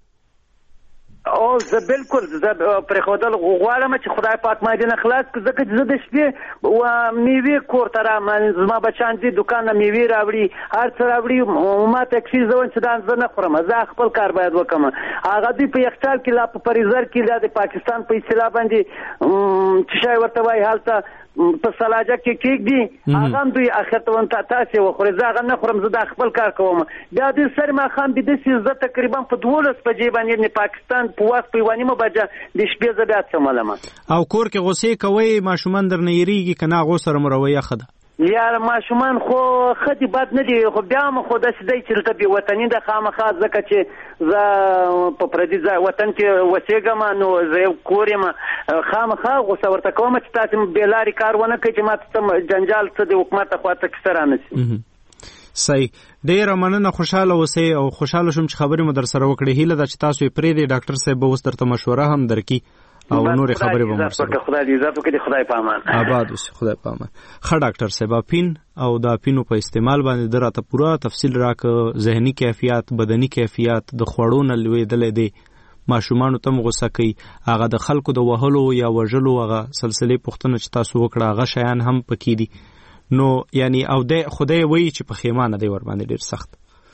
او زه بالکل زه پرېښودل غواړم چې خدای پاک ما دې نه خلاص کړي ځکه چې زه د شپې میوې کور ته رام زما بچیان ځي دوکان نه میوې راوړي هر څه راوړي ما ټکسي زه وایم چې دا زه نه خورم زه خپل کار باید وکړم هغه دوی په یخچال کې لا په پریزر کې دا د پاکستان په اصطلاح باندې چې شی ورته وایي هلته په سلاجه کې کېږدي هغه هم دوی اخر ته ونه تاسې وخورئ زه هغه نه خورم زه دا خپل کار کوم بیا دوی سر ماښام بیده سي زه تقریبا په دولس بجې باندې پاکستان په وخت په یوه نیمه بجه د شپې زه بیا څملم او کور کې غوسې کوئ ماشومان درنه یېرېږي که نه هغو سره مو رویه ښه ده یاره ماشومان خو ښه دي بد نه دي خو بیا هم خو داسې دی چې دلته بې وطني ده خامخا ځکه چې زه په پردي وطن کې اوسېږم نو زه یو کور یم خامخا غوسه ورته کوم چې تاسې بې لارې کار ونه کوئ چې ما ته جنجال څه د حکومت خوا ته کیسه رانه شي صحیح ډېره مننه خوشحاله اوسئ او خوشحاله شوم چې خبرې مو در سره وکړې هیله ده چې تاسو یې پرېږدئ ډاکټر صاحب به اوس درته مشوره هم درکړي او نورې خبرې به مو سره خدای دې عزت وکړي خدای په امان آباد اوسئ خدای په امان ښه ډاکټر صاحب اپین او د اپینو په استعمال باندې ده راته پوره تفصیل راکړه ذهني کیفیت بدني کیفیت د خوړو نه لوېدلی دی ماشومانو ته هم غوسه کوي هغه د خلکو د وهلو یا وژلو هغه سلسلې پوښتنه چې تاسو وکړه هغه شیان هم پکې دي نو یعنی او دی خدای وایي چې پښیمانه دی ورباندې ډېر سخت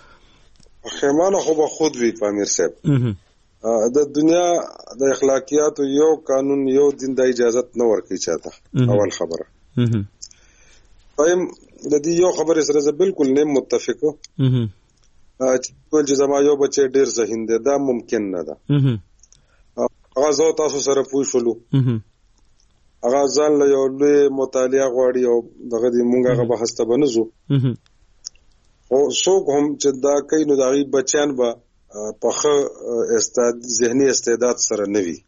پښیمانه خو به خود وي په امیر صاحب د دنیا د اخلاقیاتو یو قانون یو دین د اجازت نه ورکوي چاته اول خبره دویم د دې یو خبرې سره زه بالکل نه متفق چې زما یو بچی ډېر ذهین دی دا ممکن نه ده هغه زه تاسو سره پوه شولو هغه ځان له یو لوی مطالعه غواړي او دغه دې مونږ هغه بحث ته به نه ځو خو څوک هم چې دا کوي نو د هغوی بچیان به په ښه استاد ذهني استعداد سره نه وي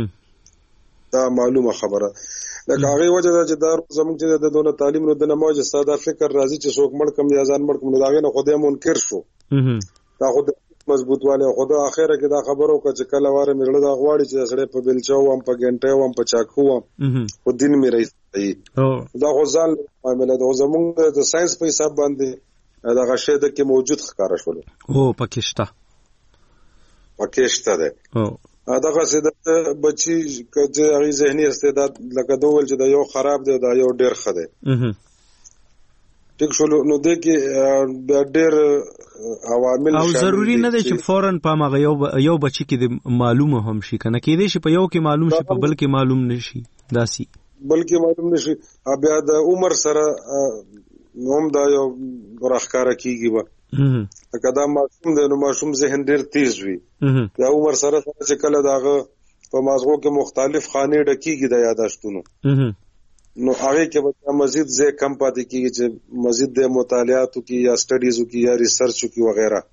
دا معلومه خبره لکه هغې وجه ده چې دا زموږ چې د دونه تعلیم نو دنه موجه ستا دا فکر راځي چې څوک مړ کم یا ځان مړ کم نو د هغې نه خو دی منکر شو دا خو د مضبوط والی خو د اخره کې دا خبره وکړه چې کله واره مې زړه دا غواړي چې سړی په بلچه وم په ګنټۍ وم په چاقو وم خو دین مې رایستوي دا خو ځان معامله ده خو زموږ د ساینس په حساب باندې دغه شی ده کې موجود ښکاره شولو او پکې شته پکې شته دی دغه سي د بچي چې هغه ذهني استعداد لکه دوول چې دا یو خراب دی دا یو ډیر ښه دی ټیک شو نو د کې ډیر عوامل او ضروری نه دی چې فورن په ماغه یو یو بچي کې معلومه هم شي کنه کې دی چې په یو کې معلوم شي په بل کې معلوم نشي داسي بلکې معلوم نشي بیا د عمر سره نوم دا یو راخکاره کیږي و که دا ماشوم دی نو ماشوم ذهن ډیر تیز وي یا عمر سره سره چې کله دغه په مازغو کې مختلف خانې ډکیږي د یاداشتونو نو هغه کې به مزید ځای کم پاتې کیږي چې مزید د مطالعاتو کې یا سټډیزو کې یا ریسرچو کې وغیرہ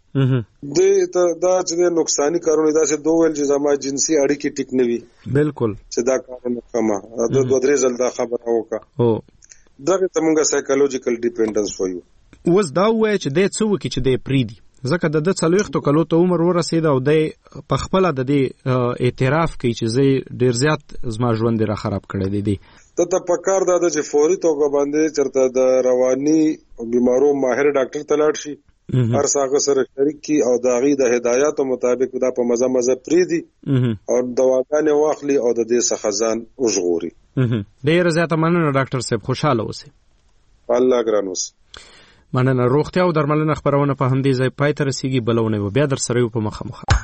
د دا چې نقصانی کارونه داسې دوه ویل چې زما جنسي اړیکې ټیک نه وي بالکل چې دا کار نه کومه د دوه درې ځل دا خبره وکړه او دغه ته مونږه سایکولوژیکل ډیپندنس وایو اوس دا وایي چې دی څه وکړي چې دی پرېږدي ځکه د ده څلوېښتو کلو ته عمر ورسېد او دی په خپله د دې اعتراف کوي چې زه ډېر زیات زما ژوند یې را خراب کړی دی دی ته ته پکار دا ده چې فوري توګه باندې چېرته د رواني بیمارو ماهر ډاکټر ته لاړ شي هر څه هغه سره شریک کړي او د هغې د هدایاتو مطابق دا په مزه مزه پرېږدي او دواګانې واخلي او د دې څخه ځان وژغوري ډېره زیاته مننه ډاکټر صاحب خوشحاله اوسئ الله ګران اوسئ مننه روغتیا او درملنه خپرونه په همدې ځای پای ته رسیږي بله اونۍ به بیا در سره یو په مخامخ